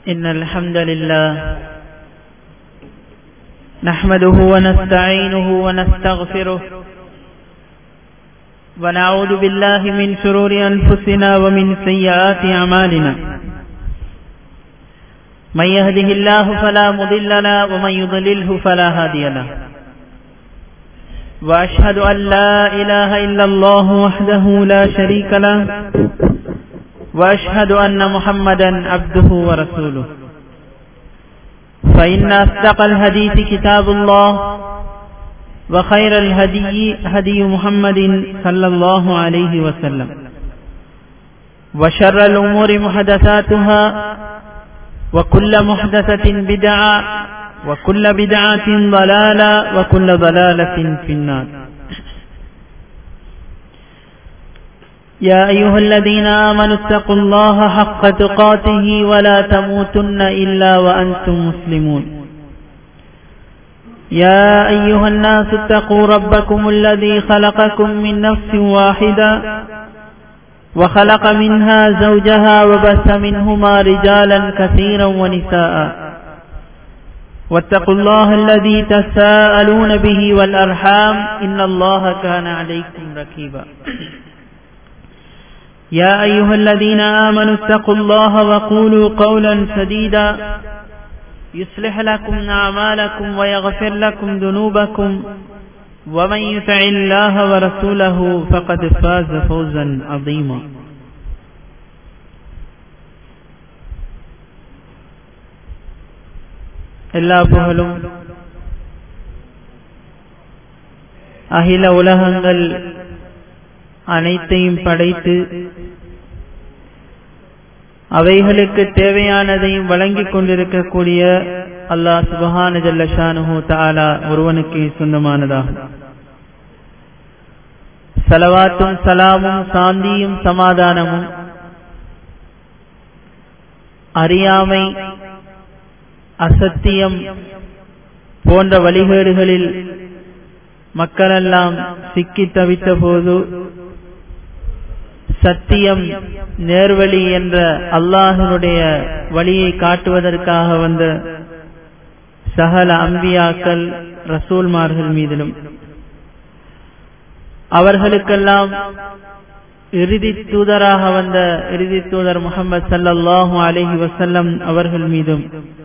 إن الحمد لله نحمده ونستعينه ونستغفره ونعوذ بالله من شرور أنفسنا ومن سيئات أعمالنا من يهده الله فلا مضل له ومن يضلله فلا هادي له وأشهد أن لا إله إلا الله وحده لا شريك له وأشهد أن محمدا عبده ورسوله فإن أصدق الحديث كتاب الله وخير الهدي هدي محمد صلى الله عليه وسلم وشر الأمور محدثاتها وكل محدثة بدعة وكل بدعة ضلالة وكل ضلالة في النار. يا أيها الذين آمنوا اتقوا الله حق تقاته ولا تموتن إلا وأنتم مسلمون. يا أيها الناس اتقوا ربكم الذي خلقكم من نفس واحدة وخلق منها زوجها وبث منهما رجالا كثيرا ونساء واتقوا الله الذي تساءلون به والأرحام إن الله كان عليكم رقيبا. يا أيها الذين آمنوا اتقوا الله وقولوا قولا سديدا يصلح لكم أعمالكم ويغفر لكم ذنوبكم ومن يطع الله ورسوله فقد فاز فوزا عظيما. எல்லா புகழும் அகில உலகங்கள் அனைத்தையும் படைத்து அவைகளுக்கு தேவையானதையும் வழங்கிக் கொண்டிருக்கக்கூடிய அல்லாஹ் சுப்ஹானஹு ஜல்ல ஷானுஹு தஆலா ஒருவனுக்கு சொந்தமானதாகும். ஸலவாத்தும் ஸலாமும் சாந்தியும் சமாதானமும் அறியாமை அசத்தியம் போன்ற வழிகேடுகளில் மக்களெல்லாம் சிக்கி தவித்த போது சத்தியம் நேர்வழி என்ற அல்லாஹ்வினுடைய வழியை காட்டுவதற்காக வந்த சகல அம்பியாக்கள் ரசூல்மார்கள் மீதிலும் அவர்களுக்கெல்லாம் இறுதி தூதராக வந்த இறுதி தூதர் முஹம்மது ஸல்லல்லாஹு அலைஹி வஸல்லம் அவர்கள் மீதும்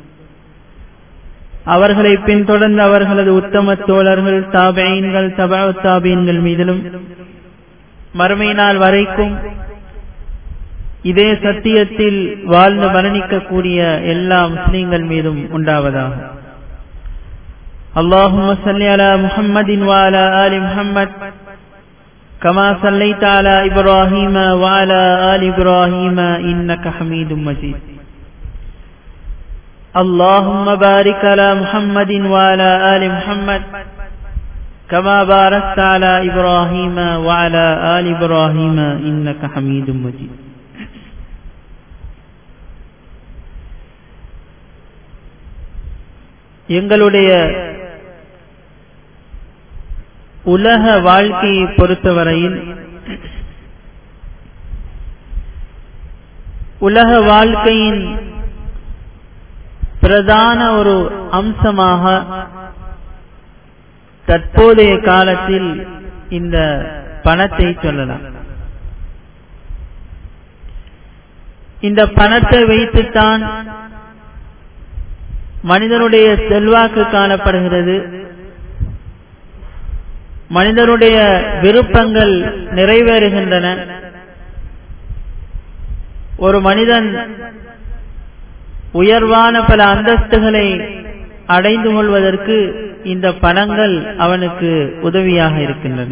அவர்களை பின்தொடர்ந்து அவர்களது உத்தம தோழர்கள் தாபீன்கள் தபஉ தாபீன்கள் மீதிலும் மறுமை நாள் வரைக்கும் இதே சத்தியத்தில் வாழ்ந்து மரணிக்கக்கூடிய எல்லா முஸ்லிம்கள் மீதும் உண்டாவதாக. அல்லாஹும்ம ஸல்லி அலா முஹம்மதின் வ அலா ஆலி முஹம்மத் கமா ஸல்லைத அலா இப்ராஹீம வ அலா ஆலி இப்ராஹீம இன்னக ஹமீதும் மஜீத். اللهم بارك على محمد وعلى آل محمد كما باركت على إبراهيم وعلى آل إبراهيم إنك حميد مجيد. எங்களுடைய உலக வாழ்க்கையை பொறுத்தவரையில் உலக வாழ்க்கையின் பிரதான ஒரு அம்சமாக தற்போதைய காலத்தில் இந்த பணத்தை சொல்லலாம். இந்த பணத்தை வைத்துத்தான் மனிதனுடைய செல்வாக்கு காணப்படுகிறது. மனிதனுடைய விருப்பங்கள் நிறைவேறுகின்றன. ஒரு மனிதன் உயர்வான பல அந்தஸ்துகளை அடைந்து கொள்வதற்கு இந்த பணங்கள் அவனுக்கு உதவியாக இருக்கின்றன.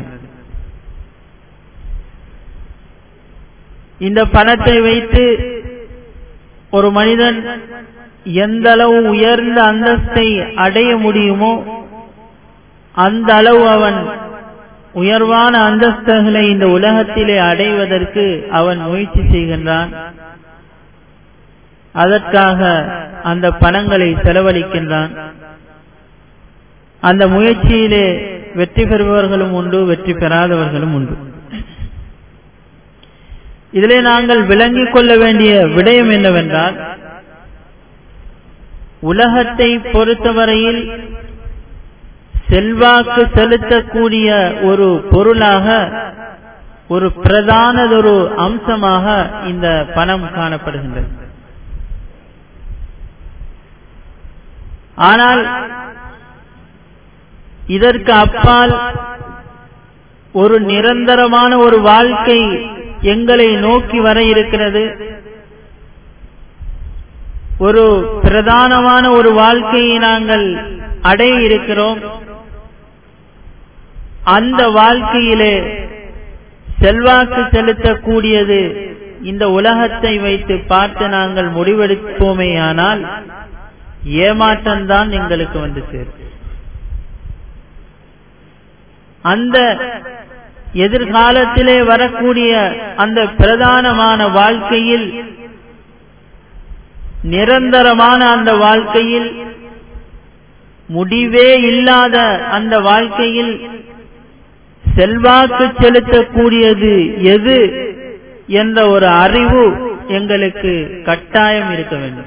இந்த பணத்தை வைத்து ஒரு மனிதன் எந்த அளவு உயர்ந்த அந்தஸ்தை அடைய முடியுமோ அந்த அளவு அவன் உயர்வான அந்தஸ்துகளை இந்த உலகத்திலே அடைவதற்கு அவன் முயற்சி செய்கின்றான். அதற்காக அந்த பணங்களை செலவழிக்கின்றான். அந்த முயற்சியிலே வெற்றி பெறுபவர்களும் உண்டு, வெற்றி பெறாதவர்களும் உண்டு. இதிலே நாங்கள் விளங்கிக் கொள்ள வேண்டிய விடயம் என்னவென்றால், உலகத்தை பொறுத்தவரையில் செல்வாக்கு செலுத்தக்கூடிய ஒரு பொருளாக, ஒரு பிரதானதொரு அம்சமாக இந்த பணம் காணப்படுகின்றது. ஆனால் இதற்கு அப்பால் ஒரு நிரந்தரமான ஒரு வாழ்க்கை எங்களை நோக்கி வர இருக்கிறது. ஒரு பிரதானமான ஒரு வாழ்க்கையை நாங்கள் அடைய இருக்கிறோம். அந்த வாழ்க்கையிலே செல்வாக்கு செலுத்தக்கூடியது இந்த உலகத்தை வைத்து பார்த்து நாங்கள் முடிவெடுப்போமேயானால் ஏமாற்றம்தான் எங்களுக்கு வந்து சேரும். அந்த எதிர்காலத்திலே வரக்கூடிய அந்த பிரதானமான வாழ்க்கையில், நிரந்தரமான அந்த வாழ்க்கையில், முடிவே இல்லாத அந்த வாழ்க்கையில் செல்வாக்கு செலுத்தக்கூடியது எது என்ற ஒரு அறிவு எங்களுக்கு கட்டாயம் இருக்க வேண்டும்.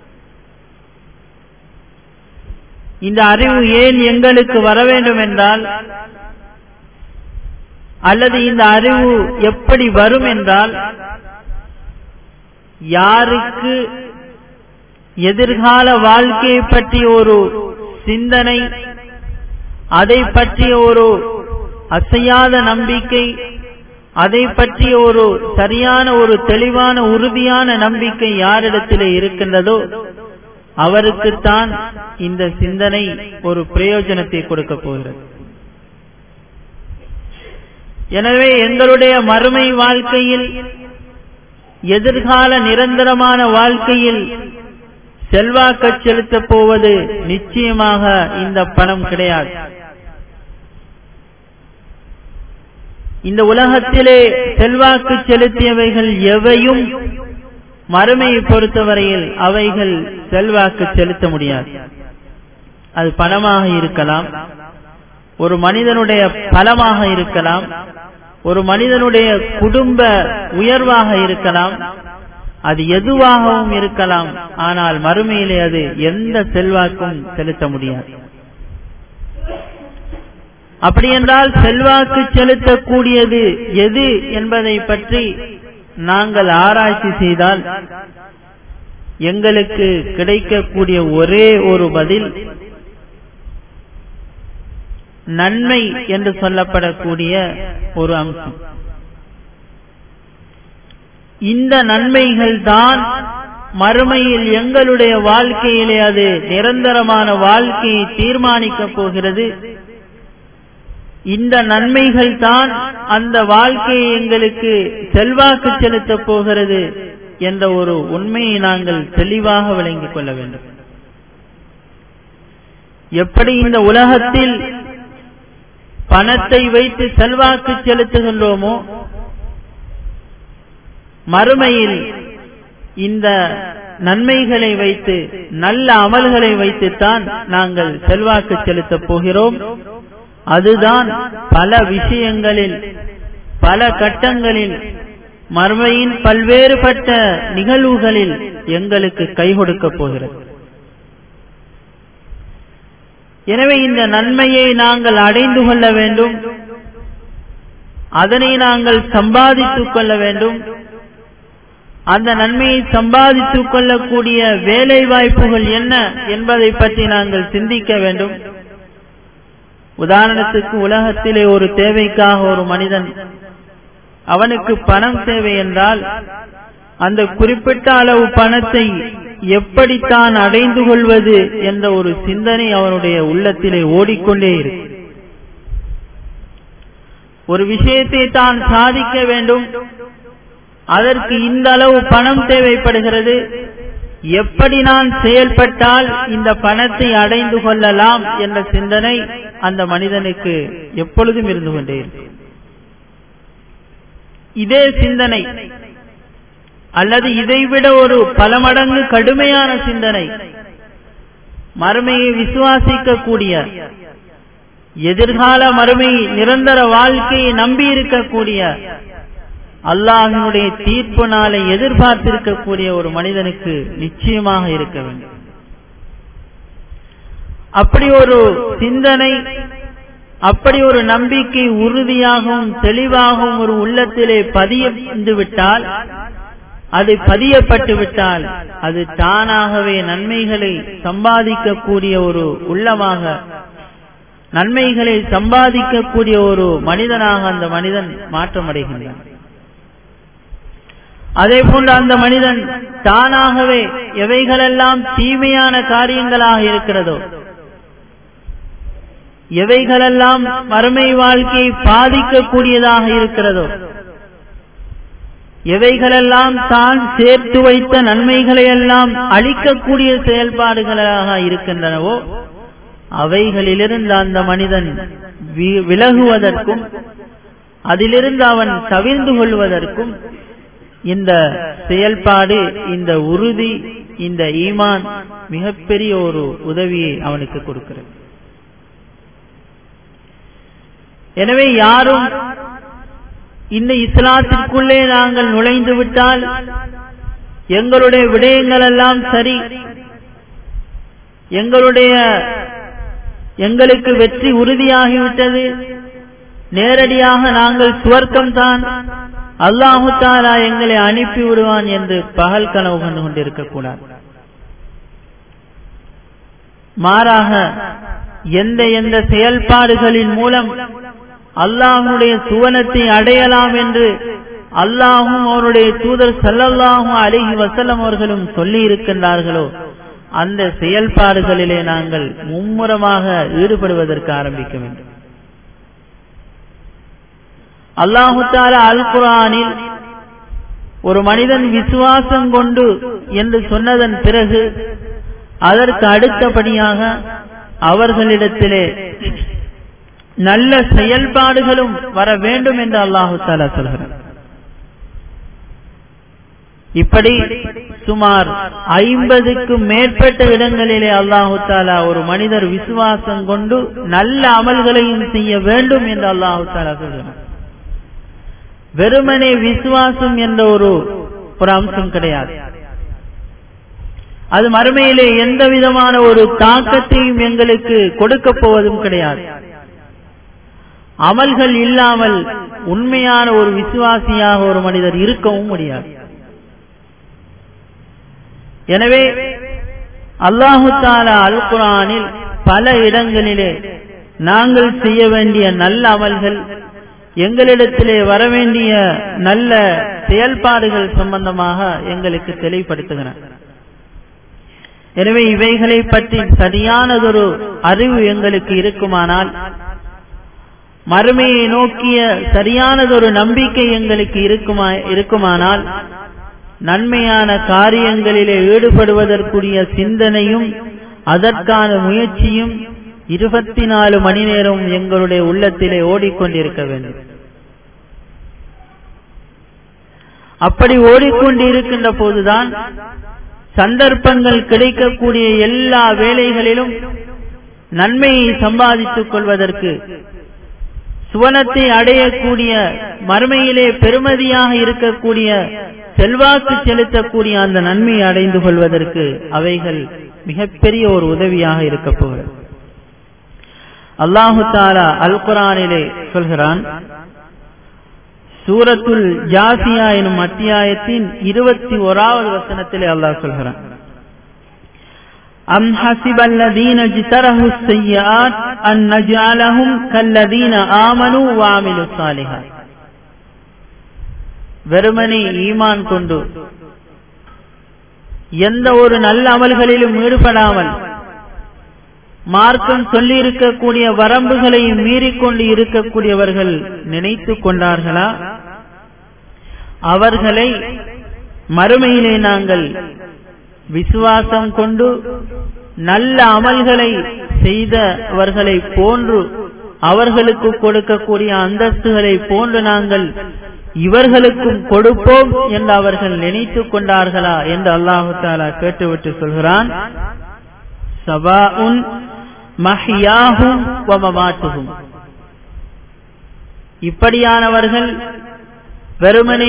இந்த அறிவு ஏன் எங்களுக்கு வர வேண்டும் என்றால், அல்லது இந்த அறிவு எப்படி வரும் என்றால், யாருக்கு எதிர்கால வாழ்க்கையை பற்றிய ஒரு சிந்தனை, அதை பற்றிய ஒரு அசையாத நம்பிக்கை, அதை பற்றிய ஒரு சரியான ஒரு தெளிவான உறுதியான நம்பிக்கை யாரிடத்திலே இருக்கின்றதோ அவருக்குத்தான் இந்த சிந்தனை ஒரு பிரயோஜனத்தை கொடுக்க போகிறது. எனவே எங்களுடைய மறுமை வாழ்க்கையில், எதிர்கால நிரந்தரமான வாழ்க்கையில் செல்வாக்கு செலுத்தப் போவது நிச்சயமாக இந்த பணம் கிடையாது. இந்த உலகத்திலே செல்வாக்கு செலுத்தியவைகள் எவையும் மறுமையை பொறுத்தவரையில் அவைகள் செல்வாக்கு செலுத்த முடியாது. அது பணமாக இருக்கலாம், ஒரு மனிதனுடைய பலமாக இருக்கலாம், ஒரு மனிதனுடைய குடும்ப உயர்வாக இருக்கலாம், அது எதுவாகவும் இருக்கலாம். ஆனால் மறுமையிலே அது எந்த செல்வாக்கும் செலுத்த முடியாது. அப்படி என்றால் செல்வாக்கு செலுத்தக்கூடியது எது என்பதை பற்றி நாங்கள் ஆராய்ச்சி செய்தால் எங்களுக்கு கிடைக்கக்கூடிய ஒரே ஒரு பதில் நன்மை என்று சொல்லப்படக்கூடிய ஒரு அம்சம். இந்த நன்மைகள் தான் மறுமையில் எங்களுடைய வாழ்க்கையிலே அது நிரந்தரமான வாழ்க்கையை தீர்மானிக்கப் போகிறது. இந்த நன்மைகள் தான் அந்த வாழ்க்கையை எங்களுக்கு செல்வாக்கு செலுத்தப் போகிறது என்ற ஒரு உண்மையை நாங்கள் தெளிவாக விளங்கிக் கொள்ள வேண்டும். எப்படி இந்த உலகத்தில் பணத்தை வைத்து செல்வாக்கு செலுத்துகின்றோமோ, மறுமையில் இந்த நன்மைகளை வைத்து, நல்ல அமல்களை வைத்துத்தான் நாங்கள் செல்வாக்கு செலுத்தப் போகிறோம். அதுதான் பல விஷயங்களில், பல கட்டங்களில், மறுமையின் பல்வேறுபட்ட நிகழ்வுகளில் எங்களுக்கு கை கொடுக்கப் போகிறது. எனவே இந்த நன்மையை நாங்கள் அடைந்து கொள்ள வேண்டும், அதனை நாங்கள் சம்பாதித்துக் கொள்ள வேண்டும். அந்த நன்மையை சம்பாதித்துக் கொள்ளக்கூடிய வேலை வாய்ப்புகள் என்ன என்பதை பற்றி நாங்கள் சிந்திக்க வேண்டும். உதாரணத்துக்கு, உலகத்திலே ஒரு தேவைக்காக ஒரு மனிதன், அவனுக்கு பணம் தேவை என்றால் அந்த குறிப்பிட்ட அளவு பணத்தை எப்படித்தான் அடைந்து கொள்வது என்ற ஒரு சிந்தனை அவனுடைய உள்ளத்திலே ஓடிக்கொண்டே இருக்கு. ஒரு விஷயத்தை தான் சாதிக்க வேண்டும், அதற்கு இந்த அளவு பணம் தேவைப்படுகிறது, எப்படி நான் செயல்பட்டால் இந்த பணத்தை அடைந்து கொள்ளலாம் என்ற சிந்தனை அந்த மனிதனுக்கு எப்பொழுதும் இருந்து கொண்டே இருக்கும். இதே சிந்தனை அல்லது இதைவிட ஒரு பல மடங்கு கடுமையான சிந்தனை மறுமையை விசுவாசிக்கக்கூடிய, எதிர்கால மறுமை நிரந்தர வாழ்க்கையை நம்பி இருக்கக்கூடிய, அல்லாஹ்வினுடைய தீர்ப்பு நாளை எதிர்பார்த்திருக்கக்கூடிய ஒரு மனிதனுக்கு நிச்சயமாக இருக்க வேண்டும். அப்படி ஒரு சிந்தனை, அப்படி ஒரு நம்பிக்கை உறுதியாகவும் தெளிவாகவும் ஒரு உள்ளத்திலே பதிந்துவிட்டால், அது பதியப்பட்டு விட்டால், அது தானாகவே நன்மைகளை சம்பாதிக்கக்கூடிய ஒரு உள்ளமாக, நன்மைகளை சம்பாதிக்கக்கூடிய ஒரு மனிதனாக அந்த மனிதன் மாற்றமடைகின்றான். அதே போன்று அந்த மனிதன் தானாகவே எவைகளெல்லாம் தீமையான காரியங்களாக இருக்கிறதோ, எவைகளெல்லாம் மறுமை வாழ்க்கையை பாதிக்கக்கூடியதாக இருக்கிறதோ, எவைகளெல்லாம் தான் சேர்த்து வைத்த நன்மைகளை எல்லாம் அளிக்கக்கூடிய செயல்பாடுகளாக இருக்கின்றனவோ, அவைகளிலிருந்து அந்த மனிதன் விலகுவதற்கும் அதிலிருந்து அவன் தவிர்ந்து கொள்வதற்கும் இந்த செயல்பாடு, இந்த உறுதி, இந்த ஈமான் மிகப்பெரிய ஒரு உதவியை அவனுக்கு கொடுக்கிறது. எனவே யாரும் இந்த இஸ்லாத்திற்குள்ளே நாங்கள் நுழைந்து விட்டால் எங்களுடைய விடயங்கள் எல்லாம் சரி, எங்களுக்கு வெற்றி உறுதியாகிவிட்டது, நேரடியாக நாங்கள் சுவர்க்கம்தான், அல்லாஹு தஆலா எங்களை அனுப்பி விடுவான் என்று பகல் கனவு கண்டு கொண்டிருக்கக்கூடாது. மாறாக எந்த செயல்பாடுகளின் மூலம் அல்லாஹ்வுடைய சுவனத்தை அடையலாம் என்று அல்லாஹும் அவருடைய தூதர் ஸல்லல்லாஹு அலைஹி வஸல்லம் அவர்களும் சொல்லி இருக்கின்றார்களோ, அந்த செயல்பாடுகளிலே நாங்கள் மும்முரமாக ஈடுபடுவதற்கு ஆரம்பிக்க வேண்டும். அல்லாஹு தஆலா அல் குர்ஆனில் ஒரு மனிதன் விசுவாசம் கொண்டு என்று சொன்னதன் பிறகு அதற்கு அடுத்தபடியாக அவர்களிடத்திலே நல்ல செயல்பாடுகளும் வர வேண்டும் என்று அல்லாஹு தஆலா சொல்கிறார். இப்படி சுமார் 50க்கும் மேற்பட்ட இடங்களிலே அல்லாஹு தஆலா ஒரு மனிதர் விசுவாசம் கொண்டு நல்ல அமல்களையும் செய்ய வேண்டும் என்று அல்லாஹு தஆலா சொல்கிறார். வெறுமனே விசுவாசம் என்ற ஒரு அம்சம் கிடையாது. அது மறுமையிலே எந்த விதமான ஒரு தாக்கத்தையும் எங்களுக்கு கொடுக்க போவதும் கிடையாது. அமல்கள் இல்லாமல் உண்மையான ஒரு விசுவாசியாக ஒரு மனிதர் இருக்கவும் முடியாது. எனவே அல்லாஹு தஆலா அல் குர்ஆனில் பல இடங்களிலே நாங்கள் செய்ய வேண்டிய நல்ல அமல்கள், எங்களிடத்திலே வரவேண்டிய நல்ல செயல்பாடுகள் சம்பந்தமாக எங்களுக்கு தெளிவுபடுத்துகிறார். எனவே இவைகளை பற்றி சரியானதொரு அறிவு எங்களுக்கு இருக்குமானால், மறுமையை நோக்கிய சரியானதொரு நம்பிக்கை எங்களுக்கு இருக்குமானால், நன்மையான காரியங்களிலே ஈடுபடுவதற்குரிய சிந்தனையும் அதற்கான முயற்சியும் 24 மணி நேரம் எங்களுடைய உள்ளத்திலே ஓடிக்கொண்டிருக்க வேண்டும். அப்படி ஓடிக்கொண்டிருக்கின்ற போதுதான் சந்தர்ப்பங்கள் கிடைக்கக்கூடிய எல்லா வேளைகளிலும் நன்மையை சம்பாதித்துக் கொள்வதற்கு, சுவனத்தை அடையக்கூடிய மறுமையிலே பெருமதியாக இருக்கக்கூடிய செல்வாக்கு செலுத்தக்கூடிய அந்த நன்மையை அடைந்து கொள்வதற்கு அவைகள் மிகப்பெரிய ஒரு உதவியாக இருக்க போகிறது. அல்லாஹு தஆலா அல் குர்ஆனிலே சொல்கிறான், சூரத்துல் ஜாசியா எனும் அத்தியாயத்தின் 21வது வசனத்திலே அல்லாஹ் சொல்கிறான், அம் ஹஸிபல்லதீன ஜ்தரஹுஸ் ஸய்யிஆத் அன் நஜ்அலஹும் கல்லதீன ஆமனூ வ அமிலுஸ் ஸாலிஹாத். வெறுமனே ஈமான் கொண்டு எந்த ஒரு நல்ல அமல்களிலும் ஈடுபடாமல் மார்க்கம் சொல்லி இருக்கக்கூடிய வரம்புகளையும் மீறிக்கொண்டு இருக்கக்கூடியவர்கள் நினைத்து கொண்டார்களா, அவர்களை மறுமையிலே நாங்கள் விசுவாசம் கொண்டு நல்ல அமல்களை செய்தவர்களை போன்று, அவர்களுக்கு கொடுக்கக்கூடிய அந்தஸ்துகளை போன்று நாங்கள் இவர்களுக்கும் கொடுப்போம் என்று அவர்கள் நினைத்து கொண்டார்களா என்று அல்லாஹு தஆலா கேட்டுவிட்டு சொல்கிறான், சவாஉன் மஹ்யாஹும் வ மமாத்துஹும். இப்படியானவர்கள் வெறுமனே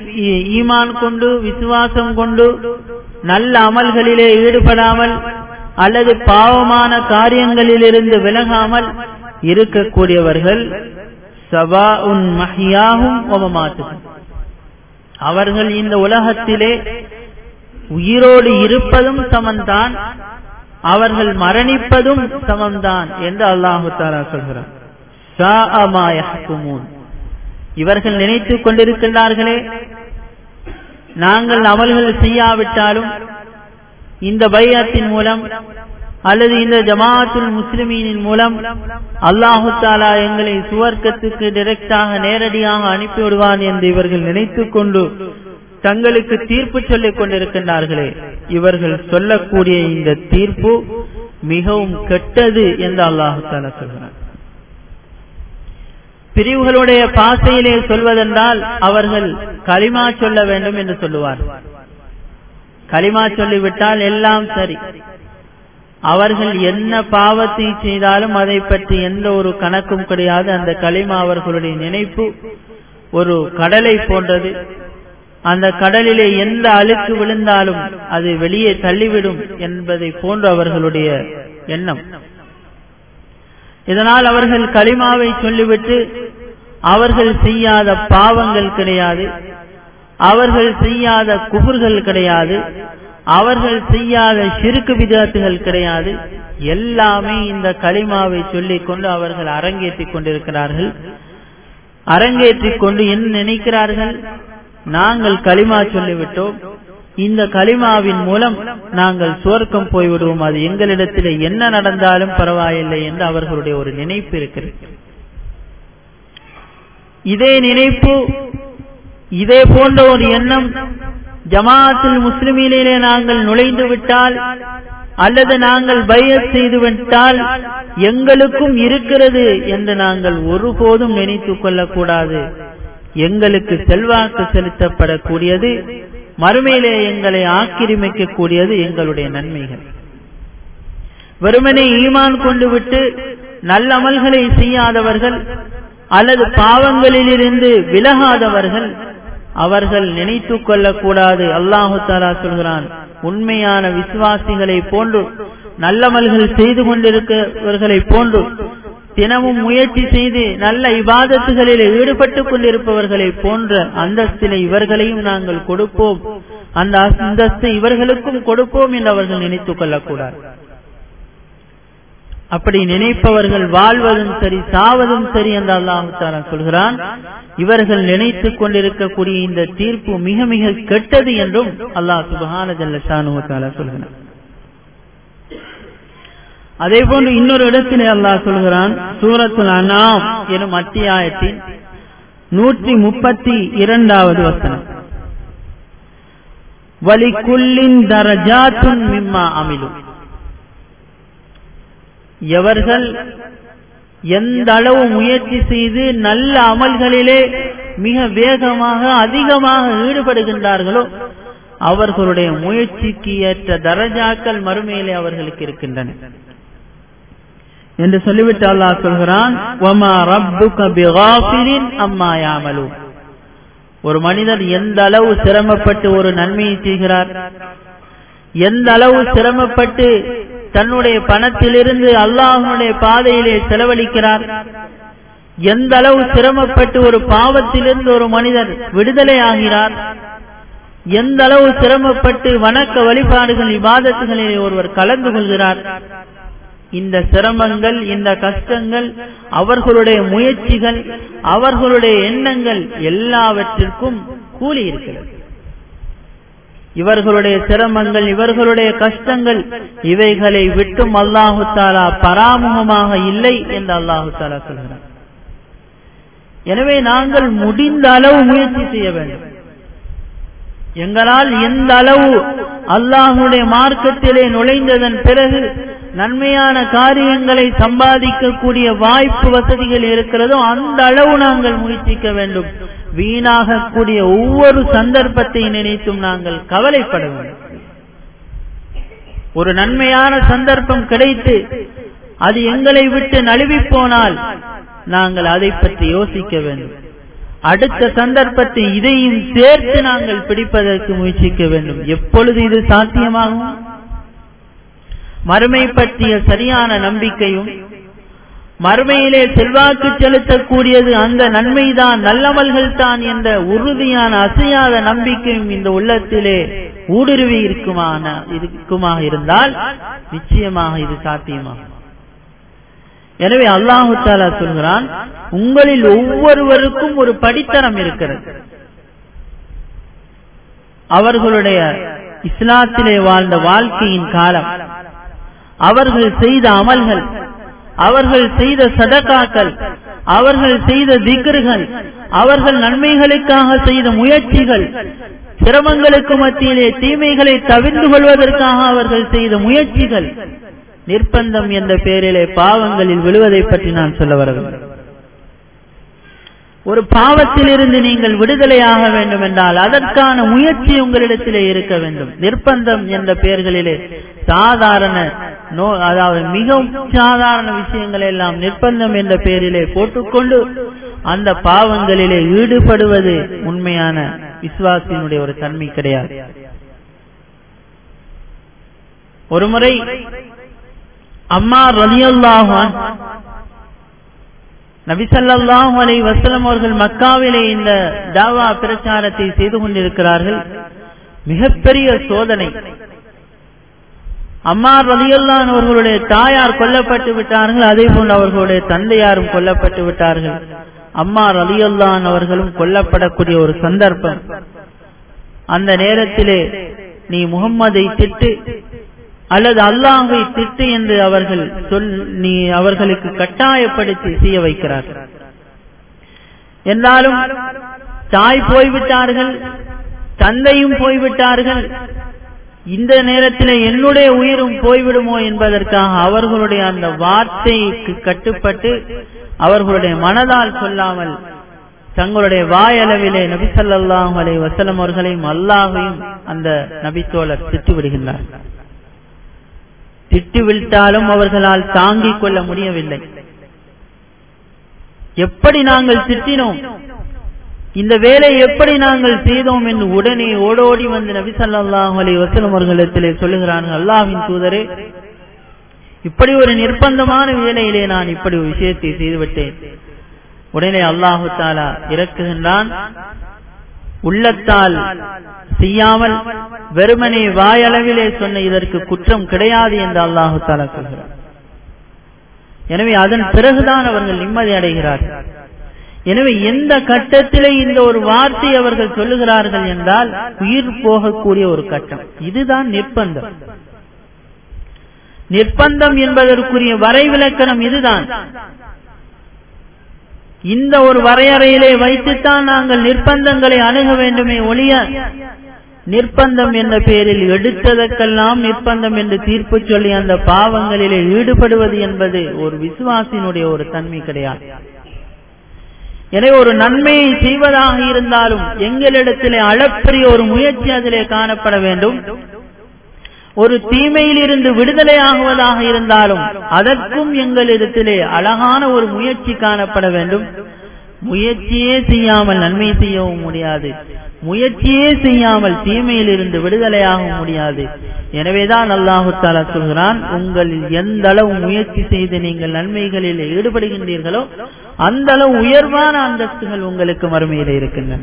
ஈமான் கொண்டு விசுவாசம் கொண்டு நல்ல அமல்களிலே ஈடுபடாமல் அல்லது பாவமான காரியங்களிலிருந்து விலகாமல் இருக்கக்கூடியவர்கள் சவாஉன் மஹ்யாஹும் வ மமாத்துஹும், அவர்கள் இந்த உலகத்திலே உயிரோடு இருப்பதும் சமந்தான், அவர்கள் மரணிப்பதும் சமந்தான் என்று அல்லாஹு தஆலா சொல்கிறார். ஸாஅ மா யஹ்குமூன், இவர்கள் நினைத்துக் கொண்டிருக்கிறார்களே நாங்கள் அமல்கள் செய்யாவிட்டாலும் இந்த பைஅத்தின் மூலம் அல்லது இந்த ஜமாஅத்துல் முஸ்லிமீனின் மூலம் அல்லாஹு தஆலா எங்களை சுவர்க்கத்துக்கு டைரக்டாக நேரடியாக அனுப்பிவிடுவான் என்று இவர்கள் நினைத்துக் கொண்டு தங்களுக்கு தீர்ப்பு சொல்லிக் கொண்டிருக்கின்றார்களே, இவர்கள் சொல்லக்கூடிய இந்த தீர்ப்பு மிகவும் கெட்டது என்று அல்லாஹு தஆலா சொல்கிறார். பிரிவுகளுடைய பாசையிலே சொல்வதென்றால் அவர்கள் கலிமா சொல்ல வேண்டும் என்று சொல்லுவார். கலிமா சொல்லிவிட்டால் எல்லாம் சரி, அவர்கள் என்ன பாவத்தை செய்தாலும் அதை பற்றி எந்த ஒரு கணக்கும் கிடையாது. அந்த கலிமா அவர்களுடைய நினைப்பு ஒரு கடலை போன்றது. அந்த கடலிலே எந்த அழுக்கு விழுந்தாலும் அது வெளியே தள்ளிவிடும் என்பதை போன்று அவர்களுடைய எண்ணம். இதனால் அவர்கள் கலிமாவை சொல்லிவிட்டு அவர்கள் செய்யாத பாவங்கள் கிடையாது, அவர்கள் செய்யாத குஃப்ர்கள் கிடையாது, அவர்கள் செய்யாத ஷிர்க் பித்அத்துகள் கிடையாது, எல்லாமே இந்த கலிமாவை சொல்லிக் கொண்டு அவர்கள் அரங்கேற்றிக் கொண்டிருக்கிறார்கள். அரங்கேற்றிக் கொண்டு என்ன நினைக்கிறார்கள், நாங்கள் கலிமா சொல்லிவிட்டோம், இந்த கலிமாவின் மூலம் நாங்கள் சுவர்க்கம் போய்விடுவோம், அது எங்களிடத்தில் என்ன நடந்தாலும் பரவாயில்லை என்று அவர்களுடைய ஒரு நினைப்பு இருக்கிறது. இதே நினைப்பு, இதே போன்ற ஒரு எண்ணம் ஜமாஅத்துல் முஸ்லிமீனிலே நாங்கள் நுழைந்து விட்டால் அல்லது நாங்கள் பைஅத் செய்து விட்டால் எங்களுக்கும் இருக்கிறது என்று நாங்கள் ஒருபோதும் நினைத்துக் கொள்ளக்கூடாது. எங்களுக்கு செல்வாக்கு செலுத்தப்படக்கூடியது, மறுமையிலே எங்களை ஆக்கிரமிக்க கூடியது எங்களுடைய நன்மைகள். வெறுமனே ஈமான் கொண்டு விட்டு நல்ல அமல்களை செய்யாதவர்கள் அல்லது பாவங்களிலிருந்து விலகாதவர்கள் அவர்கள் நினைத்துக் கொள்ளக்கூடாது. அல்லாஹு தஆலா சொல்கிறான், உண்மையான விசுவாசிகளை போன்று நல்லமல்கள் செய்து கொண்டிருக்கிறவர்களை போன்று தினமும் முயற்சி செய்து நல்ல இபாதத்துகளில் ஈடுபட்டுக் கொண்டிருப்பவர்களை போன்ற அந்தஸ்தினை இவர்களையும் நாங்கள் கொடுப்போம், அந்த அந்தஸ்து இவர்களுக்கும் கொடுப்போம் என்று அவர்கள் நினைத்துக் கொள்ளக்கூடாது. அப்படி நினைப்பவர்கள் வாழ்வதும் சரி சாவதும் சரி என்று அல்லாஹ் தஆலா சொல்கிறான். இவர்கள் நினைத்துக் கொண்டிருக்கக்கூடிய இந்த தீர்ப்பு மிக மிக கெட்டது என்றும் அல்லாஹ் சுப்ஹானஹு ஜல்ல ஷானுஹு தஆலா சொல்கிறான். அதே போன்று இன்னொரு இடத்திலே அல்லாஹ் சொல்கிறான், சூரத்துல் அன்ஆம் எனும் அத்தியாயத்தின் 132வது வசனம், வலிகுல்லின் தரஜாத்துன் மிம்மா அமிலு, எவர்கள் எந்த அளவு முயற்சி செய்து நல்ல அமல்களிலே மிக வேகமாக அதிகமாக ஈடுபடுகின்றார்களோ அவர்களுடைய முயற்சிக்கு ஏற்ற தரஜாக்கள் மறுமையிலே அவர்களுக்கு இருக்கின்றன என்று சொல்லிவிட்டு அல்லாஹ் சொல்கிறான், வமா ரப்புக பிகாஃபிலின் அம்மா யாமலூன். ஒரு மனிதர் எந்த அளவு சிரமப்பட்டு ஒரு நன்மையை செய்கிறார், எந்த அளவு சிரமப்பட்டு தன்னுடைய பணத்திலிருந்து அல்லாஹ்வுடைய பாதையிலே செலவழிக்கிறார், எந்த அளவு சிரமப்பட்டு ஒரு பாவத்திலிருந்து ஒரு மனிதர் விடுதலை ஆகிறார், எந்த அளவு சிரமப்பட்டு வணக்க வழிபாடுகள் இபாதத்துகளிலே ஒருவர் கலந்து கொள்கிறார், இந்த சிரமங்கள் இந்த கஷ்டங்கள் அவர்களுடைய முயற்சிகள் அவர்களுடைய எண்ணங்கள் எல்லாவற்றிற்கும் கூலி இருக்கிறது. இவர்களுடைய சிரமங்கள் இவர்களுடைய கஷ்டங்கள் இவைகளை விட்டும் அல்லாஹு தஆலா பராமுகமாக இல்லை என்று அல்லாஹு தஆலா சொல்கிறார். எனவே நாங்கள் முடிந்த அளவு முயற்சி செய்ய வேண்டும். எங்களால் எந்த அளவு அல்லாஹ்வுடைய மார்க்கத்திலே நுழைந்ததன் பிறகு நன்மையான காரியங்களை சம்பாதிக்கக்கூடிய வாய்ப்பு வசதிகள் இருக்கிறதோ அந்த அளவு நாங்கள் முயற்சிக்க வேண்டும். வீணாகக்கூடிய ஒவ்வொரு சந்தர்ப்பத்தை நினைத்தும் நாங்கள் கவலைப்பட வேண்டும். ஒரு நன்மையான சந்தர்ப்பம் கிடைத்து அது எங்களை விட்டு நழுவி போனால் நாங்கள் அதை பற்றி யோசிக்க வேண்டும். அடுத்த சந்தர்ப்பத்தை இதையும் சேர்த்து நாங்கள் பிடிப்பதற்கு முயற்சிக்க வேண்டும். எப்பொழுது இது சாத்தியமாகும்? மறுமை பற்றிய சரியான நம்பிக்கையும், மறுமையிலே செல்வாக்கு செலுத்தக்கூடியது அந்த நன்மைதான், நல்லமல்கள் தான் என்ற உறுதியான அசையாத நம்பிக்கையும் இந்த உள்ளத்திலே ஊடுருவி இருக்குமாக இருந்தால் நிச்சயமாக இது சாத்தியமாகும். எனவே அல்லாஹு தஆலா சொல்கிறான், உங்களில் ஒவ்வொருவருக்கும் ஒரு படித்தரம் இருக்கிறது. அவர்களுடைய இஸ்லாத்திலே வாழ்ந்த வாழ்க்கையின் காலம், அவர்கள் செய்த அமல்கள், அவர்கள் செய்த சதகாக்கள், அவர்கள் செய்த திக்ர்கள், அவர்கள் நன்மைகளுக்காக செய்த முயற்சிகள், சிரமங்களுக்கு மத்தியிலே தீமைகளை தவிர்த்து கொள்வதற்காக அவர்கள் செய்த முயற்சிகள், நிர்பந்தம் என்ற பெயரிலே பாவங்களில் விழுவதை பற்றி நான் சொல்ல வரவில்லை. ஒரு பாவத்திலிருந்து நீங்கள் விடுதலையாக வேண்டும் என்றால் அதற்கான முயற்சி உங்களிடத்திலே இருக்க வேண்டும். நிர்பந்தம் என்ற பெயர்களிலே சாதாரண அதாவது மிகவும் சாதாரண விஷயங்களை எல்லாம் நிர்பந்தம் என்ற பெயரிலே போட்டுக்கொண்டு அந்த பாவங்களிலே ஈடுபடுவது உண்மையான விசுவாசியினுடைய ஒரு தன்மை கிடையாது. ஒருமுறை அம்மார் ரலியல்லாஹு அன்ஹு நபி ஸல்லல்லாஹு அலைஹி வஸல்லம் அவர்கள் மக்காவிலே இந்த தாவா பிரச்சாரத்தை செய்து கொண்டிருக்கிறார்கள். மிகப்பெரிய சோதனை. அம்மார் ரலியல்லாஹு அன்ஹு அவர்களுடைய தாயார் கொல்லப்பட்டு விட்டார்கள், அதே போன்று அவர்களுடைய தந்தையாரும் கொல்லப்பட்டு விட்டார்கள். அம்மார் ரலியல்லாஹு அன்ஹு அவர்களும் கொல்லப்படக்கூடிய ஒரு சந்தர்ப்பம். அந்த நேரத்திலே நீ முஹம்மதை திட்டு அல்லது அல்லாஹ்வை திட்டு என்று அவர்கள் நீ அவர்களுக்கு கட்டாயப்படுத்தி செய்ய வைக்கிறார்கள். என்றாலும் தாய் போய்விட்டார்கள், தந்தையும் போய்விட்டார்கள், இந்த நேரத்தில் என்னுடைய உயிரும் போய்விடுமோ என்பதற்காக அவர்களுடைய அந்த வார்த்தைக்கு கட்டுப்பட்டு அவர்களுடைய மனதால் சொல்லாமல் தங்களுடைய வாயளவிலே நபி ஸல்லல்லாஹு அலைஹி வஸல்லம் அவர்களையும் அல்லாஹ்வையும் அந்த நபித்தோழர் திட்டுவிடுகின்றார். திட்டுவிட்டாலும் அவர்களால் தாங்கிக் கொள்ள முடியவில்லை. எப்படி நாங்கள் திட்டினோம், இந்த வேலை எப்படி நாங்கள் செய்தோம் என்று உடனே ஓடோடி வந்து நபி ஸல்லல்லாஹு அலைஹி வஸல்லம் அவர்களிடத்திலே சொல்லுகிறார்கள், அல்லாஹ்வின் தூதரே, இப்படி ஒரு நிர்பந்தமான வேலையிலே நான் இப்படி ஒரு விஷயத்தை செய்துவிட்டேன். உடனே அல்லாஹு தஆலா இறக்குகின்றான், உள்ளத்தால் செய்யாமல் வெறுமனே வாயளவிலே சொன்ன இதற்கு குற்றம் கிடையாது என்று அல்லாஹு தஆலா சொல்கிறார். எனவே அதன் பிறகுதான் அவர்கள் நிம்மதி அடைகிறார்கள். எனவே எந்த கட்டத்திலே இந்த ஒரு வார்த்தை அவர்கள் சொல்லுகிறார்கள் என்றால் உயிர் போகக்கூடிய ஒரு கட்டம். இதுதான் நிர்பந்தம். நிர்பந்தம் என்பதற்குரிய வரைவிலக்கணம் இதுதான். இந்த ஒரு வரையறையிலே வைத்துத்தான் நாங்கள் நிர்பந்தங்களை அணுக வேண்டுமே ஒழிய நிர்பந்தம் என்ற பெயரில் எடுத்ததற்கெல்லாம் நிர்பந்தம் என்று தீர்ப்பு சொல்லி அந்த பாவங்களிலே ஈடுபடுவது என்பது ஒரு விசுவாசினுடைய ஒரு தன்மை கிடையாது. எனவே ஒரு நன்மையை செய்வதாக இருந்தாலும் எங்களிடத்திலே அளப்பரிய ஒரு முயற்சி அதிலே காணப்பட வேண்டும். ஒரு தீமையில் இருந்து விடுதலையாகுவதாக இருந்தாலும் அதற்கும் எங்களிடத்திலே அழகான ஒரு முயற்சி காணப்பட வேண்டும். முயற்சியே செய்யாமல் நன்மை செய்யவும் முடியாது, முயற்சியே செய்யாமல் தீமையில் இருந்து விடுதலையாகவும் முடியாது. எனவேதான் அல்லாஹு தஆலா சொல்கிறான், உங்களில் எந்த அளவு முயற்சி செய்து நீங்கள் நன்மைகளில் ஈடுபடுகின்றீர்களோ அந்த அளவு உயர்வான அந்தஸ்துகள் உங்களுக்கு மறுமையிலே இருக்கின்றன.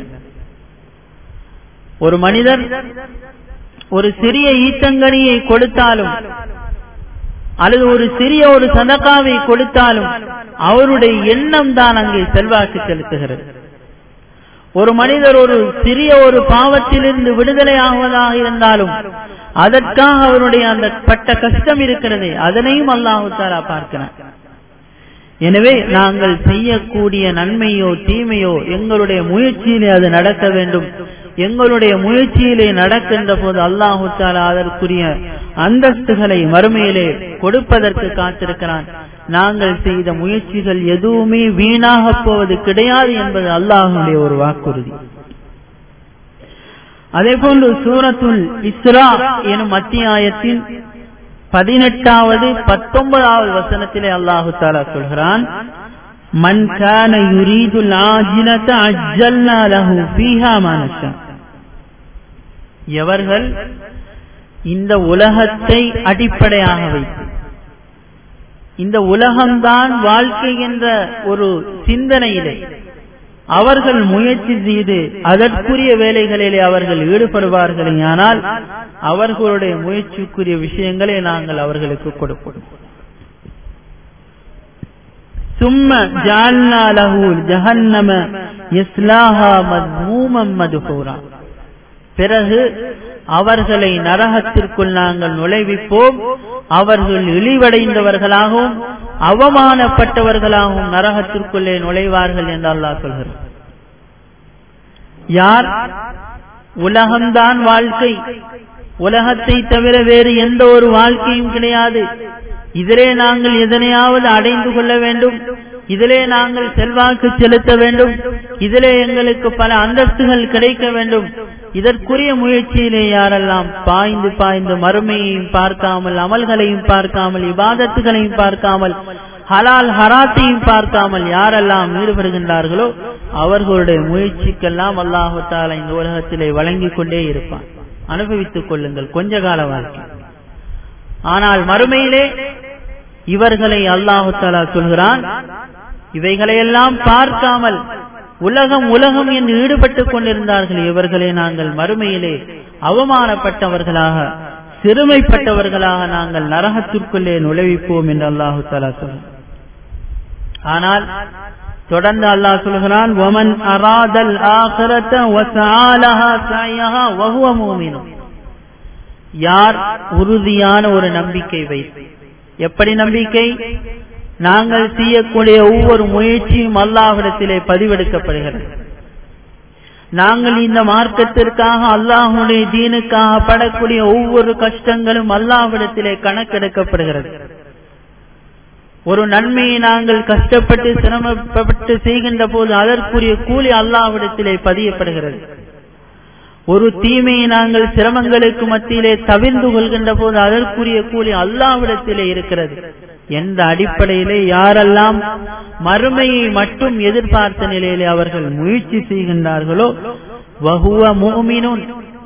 ஒரு மனிதர் ஒரு சிறிய ஈத்தங்கனியை கொடுத்தாலும் அல்லது ஒரு சிறிய ஒரு சதகாவை கொடுத்தாலும் அவருடைய எண்ணம் தான் அங்கே செல்வாக்கு செலுத்துகிறது. ஒரு மனிதர் ஒரு சிறிய ஒரு பாவத்திலிருந்து விடுதலை ஆகுவதாக இருந்தாலும் அதற்காக அவருடைய அந்த பட்ட கஷ்டம் இருக்கிறது, அதனையும் அல்லாஹ் தஆலா பார்க்கிறார். எனவே நாங்கள் செய்யக்கூடிய நன்மையோ தீமையோ எங்களுடைய முயற்சியிலே அது நடக்க வேண்டும். எங்களுடைய முயற்சியிலே நடக்கின்ற போது அல்லாஹ் தஆலா அதற்குரிய அந்தஸ்துகளை மறுமையிலே கொடுப்பதற்கு காத்திருக்கிறான். நாங்கள் செய்த முயற்சிகள் எதுவுமே வீணாக போவது கிடையாது என்பது அல்லாஹ்வுடைய ஒரு வாக்குறுதி. அதே போன்று சூரத்துல் இஸ்ரா எனும் அத்தியாயத்தின் 18வது 19வது வசனத்திலே அல்லாஹ் தஆலா சொல்கிறான், மன் கான யுரீதுல் ஆஜிலத அஜ்ஜல்னா லஹு ஃபீஹா மா நஷா. எவர்கள் இந்த உலகத்தை அடிப்படையாக வைத்து, இந்த உலகம்தான் வாழ்க்கை என்ற ஒரு சிந்தனையிலே அவர்கள் முயற்சி செய்து அதற்குரிய வேலைகளிலே அவர்கள் ஈடுபடுவார்களே, ஆனால் அவர்களுடைய முயற்சிக்குரிய விஷயங்களை நாங்கள் அவர்களுக்கு கொடுப்போம். சும்ம ஜஅல்னா லஹு ஜஹன்னம யஸ்லாஹா மத்மூமம் மதுஹூரா, பிறகு அவர்களை நரகத்திற்குள் நாங்கள் நுழைவிப்போம். அவர்கள் இழிவடைந்தவர்களாகவும் அவமானப்பட்டவர்களாகவும் நரகத்திற்குள்ளே நுழைவார்கள் என்று அல்லாஹ் சொல்கிறார். யார் உலகம்தான் வாழ்க்கை, உலகத்தை தவிர வேறு எந்த ஒரு வாழ்க்கையும் கிடையாது, இதிலே நாங்கள் எதனையாவது அடைந்து கொள்ள வேண்டும், இதிலே நாங்கள் செல்வாக்கு செலுத்த வேண்டும், இதிலே எங்களுக்கு பல அந்தஸ்துகள் கிடைக்க வேண்டும், இதற்குரிய முயற்சியிலே யாரெல்லாம் பாய்ந்து பாய்ந்து மறுமையையும் பார்க்காமல், அமல்களையும் பார்க்காமல், இபாதத்துகளையும் பார்க்காமல், ஹலால் ஹராத்தையும் பார்க்காமல் யாரெல்லாம் ஈடுபடுகின்றார்களோ அவர்களுடைய முயற்சிக்கெல்லாம் அல்லாஹ் தஆலா இந்த உலகத்திலே வழங்கிக் கொண்டே இருப்பான். அனுபவித்துக் கொள்ளுங்கள் கொஞ்ச கால வாழ்க்கை. ஆனால் மறுமையிலே இவர்களை அல்லாஹ் தஆலா சொல்கிறான், இவைகளையெல்லாம் பார்க்காமல் உலகம் உலகம் என்று ஈடுபட்டுக் கொண்டிருந்தார்கள், இவர்களை நாங்கள் மறுமையிலே அவமானப்பட்டவர்களாக சிறுமைப்பட்டவர்களாக நாங்கள் நரகத்திற்குள்ளே நுழைவிப்போம் என்று அல்லாஹ் தஆலா சொல்கிறான். ஆனால் தொடர்ந்து அல்லாஹ் சொல்கிறான், வமன் அராதல் ஆகிரத வஸஆலஹா ஸஅயஹா வஹுவ முஃமின், யார் உறுதியான ஒரு நம்பிக்கை வைத்து, எப்படி நம்பிக்கை? நாங்கள் செய்யக்கூடிய ஒவ்வொரு முயற்சியும் அல்லாஹ்விடத்திலே பதிவெடுக்கப்படுகிறது. நாங்கள் இந்த மார்க்கத்திற்காக அல்லாஹ்வுடைய தீனுக்காக படக்கூடிய ஒவ்வொரு கஷ்டங்களும் அல்லாஹ்விடத்திலே கணக்கெடுக்கப்படுகிறது. ஒரு நன்மையை நாங்கள் கஷ்டப்பட்டு சிரமப்பட்டு செய்கின்ற போது அதற்குரிய கூலி அல்லாஹ்விடத்திலே பதியப்படுகிறது. ஒரு தீமையை நாங்கள் சிரமங்களுக்கு மத்தியிலே தவிர்ந்து கொள்கின்ற போது அதற்குரிய கூலி அல்லாஹ்விடத்திலே இருக்கிறது. எந்த அடிப்படையிலே யாரெல்லாம் மறுமையை மட்டும் எதிர்பார்த்த நிலையிலே அவர்கள் முயற்சி செய்கின்றார்களோ வஹுவ முஃமினுன்,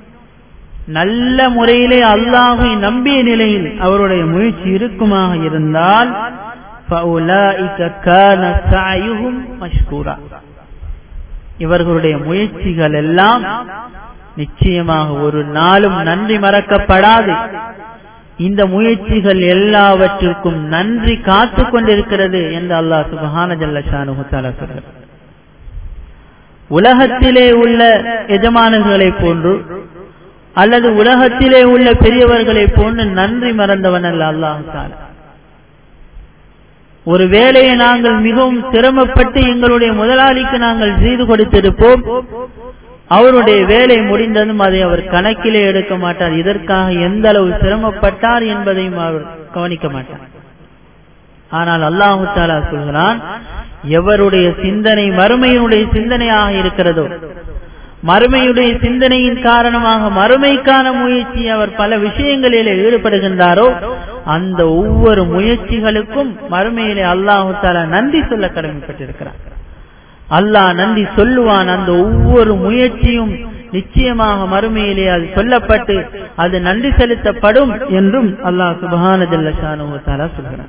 நல்ல முறையிலே அல்லாஹ்வை நம்பிய நிலையில் அவருடைய முயற்சி இருக்குமாக இருந்தால் ஃபஉலாயிக கான ஸஅயுஹும் மஷ்கூரா, இவர்களுடைய முயற்சிகள் எல்லாம் நிச்சயமாக ஒரு நாளும் நன்றி மறக்கப்படாது. இந்த முயற்சிகள் எல்லாவற்றிற்கும் நன்றி காத்து கொண்டிருக்கிறது என்று அல்லாஹ் சுப்ஹானஹு ஜல்ல ஷானுஹு தஆலா சொல்கிறார். உலகத்திலே உள்ள எஜமானர்களை போன்று அல்லது உலகத்திலே உள்ள பெரியவர்களை போன்று நன்றி மறந்தவன் அல்ல அல்லாஹ் தஆலா. ஒரு வேலையை நாங்கள் மிகவும் சிரமப்பட்டு எங்களுடைய முதலாளிக்கு நாங்கள் செய்து கொடுத்திருப்போம், அவருடைய வேலை முடிந்ததும் அதை அவர் கணக்கிலே எடுக்க மாட்டார், இதற்காக எந்த அளவு சிரமப்பட்டார் என்பதையும் அவர் கவனிக்க மாட்டார். ஆனால் அல்லாஹ் தஆலா சொல்கிறான், எவருடைய சிந்தனை மறுமையினுடைய சிந்தனையாக இருக்கிறதோ, மறுமையுடைய சிந்தனையின் காரணமாக மறுமைக்கான முயற்சி அவர் பல விஷயங்களிலே ஈடுபடுகின்றாரோ அந்த ஒவ்வொரு முயற்சிகளுக்கும் மறுமையிலே அல்லாஹ் தஆலா நன்றி சொல்ல கடமைப்பட்டிருக்கிறார். அல்லாஹ் நன்றி சொல்லுவான். அந்த ஒவ்வொரு முயற்சியும் நிச்சயமாக மறுமையிலே அது சொல்லப்பட்டு அது நன்றி செலுத்தப்படும் என்றும் அல்லாஹ் சுப்ஹானஹு ஜல்ல ஷானுஹு தஆலா சொல்கிறார்.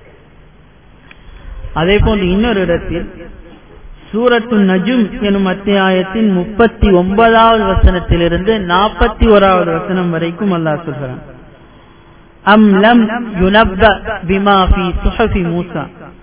அதே போன்று இன்னொரு இடத்தில் சூரத்து நஜ்ம் எனும் அத்தியாயத்தின் 39வது வசனத்திலிருந்து 41வது வசனம் வரைக்கும் அல்லாஹ் சொல்கிறான், அம் லம் யுனப்ப பிமா ஃபீ சுஹஃபி மூஸா,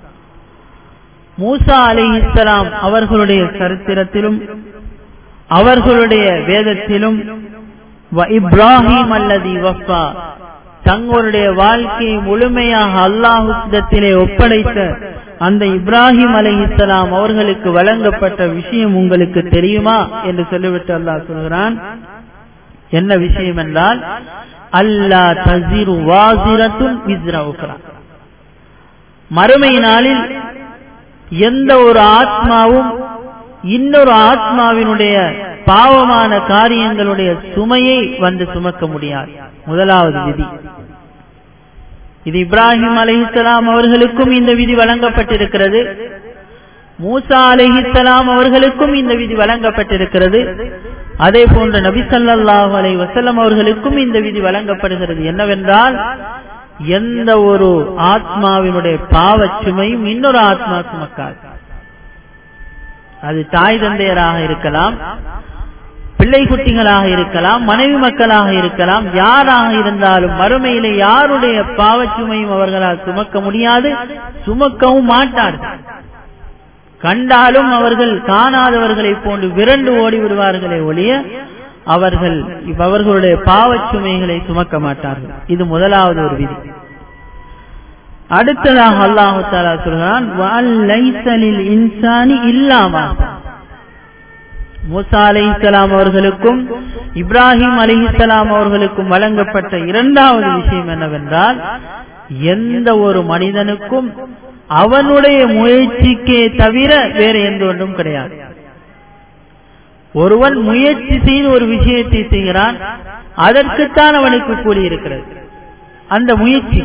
மூஸா அலைஹிஸ்ஸலாம் அவர்களுடைய சரித்திரத்திலும் அவர்களுடைய வேதத்திலும் வ இப்ராஹிம் அல்லதி வஃபா, தங்களுடைய வாழ்க்கையை முழுமையாக அல்லாஹ்விடத்திலே ஒப்படைத்த அந்த இப்ராஹிம் அலைஹிஸ்ஸலாம் அவர்களுக்கு வழங்கப்பட்ட விஷயம் உங்களுக்கு தெரியுமா என்று சொல்லிவிட்டு அல்லாஹ் சொல்கிறான். என்ன விஷயம் என்றால், அல்லா தஸிரு வாஸிரத்துன் விஸ்ர உக்ரா, மறுமை நாளில் எந்த ஒரு ஆத்மாவும் இன்னொரு ஆத்மாவினுடைய பாவமான காரியங்களுடைய சுமையை வந்து சுமக்க முடியாது. முதலாவது விதி இது. இப்ராஹிம் அலைஹிஸ்ஸலாம் அவர்களுக்கும் இந்த விதி வழங்கப்பட்டிருக்கிறது. மூசா அலைஹிஸ்ஸலாம் அவர்களுக்கும் இந்த விதி வழங்கப்பட்டிருக்கிறது. அதே போன்ற நபி ஸல்லல்லாஹு அலைஹி வஸல்லம் அவர்களுக்கும் இந்த விதி வழங்கப்படுகிறது. என்னவென்றால், எந்த ஒரு ஆத்மாவினுடைய பாவச் சுமையும் இன்னொரு ஆத்மா சுமக்காது. அது தாய் தந்தையராக இருக்கலாம், பிள்ளை குட்டிகளாக இருக்கலாம், மனைவி மக்களாக இருக்கலாம், யாராக இருந்தாலும் மறுமையிலே யாருடைய பாவச்சுமையும் அவர்களால் சுமக்க முடியாது, சுமக்கவும் மாட்டார்கள். கண்டாலும் அவர்கள் காணாதவர்களை போன்று விரண்டு ஓடி விடுவார்களே ஒழிய அவர்களுடைய பாவச்சுமைகளை சுமக்க மாட்டார்கள். இது முதலாவது ஒரு விதி. அடுத்ததாக அல்லாஹ் தஆலா சொல்கிறான், வலைஸ லில் இன்சானி இல்லா மா. மூசா அலைஹிஸ்ஸலாம் அவர்களுக்கும் இப்ராஹிம் அலைஹிஸ்ஸலாம் அவர்களுக்கும் வழங்கப்பட்ட இரண்டாவது விஷயம் என்னவென்றால், எந்த ஒரு மனிதனுக்கும் அவனுடைய முயற்சிக்கே தவிர வேற எந்த ஒன்றும் கிடையாது. ஒருவன் முயற்சி செய்து ஒரு விஷயத்தை செய்கிறான், அதற்குத்தான் அவனுக்கு கூலி இருக்கிறது. அந்த முயற்சி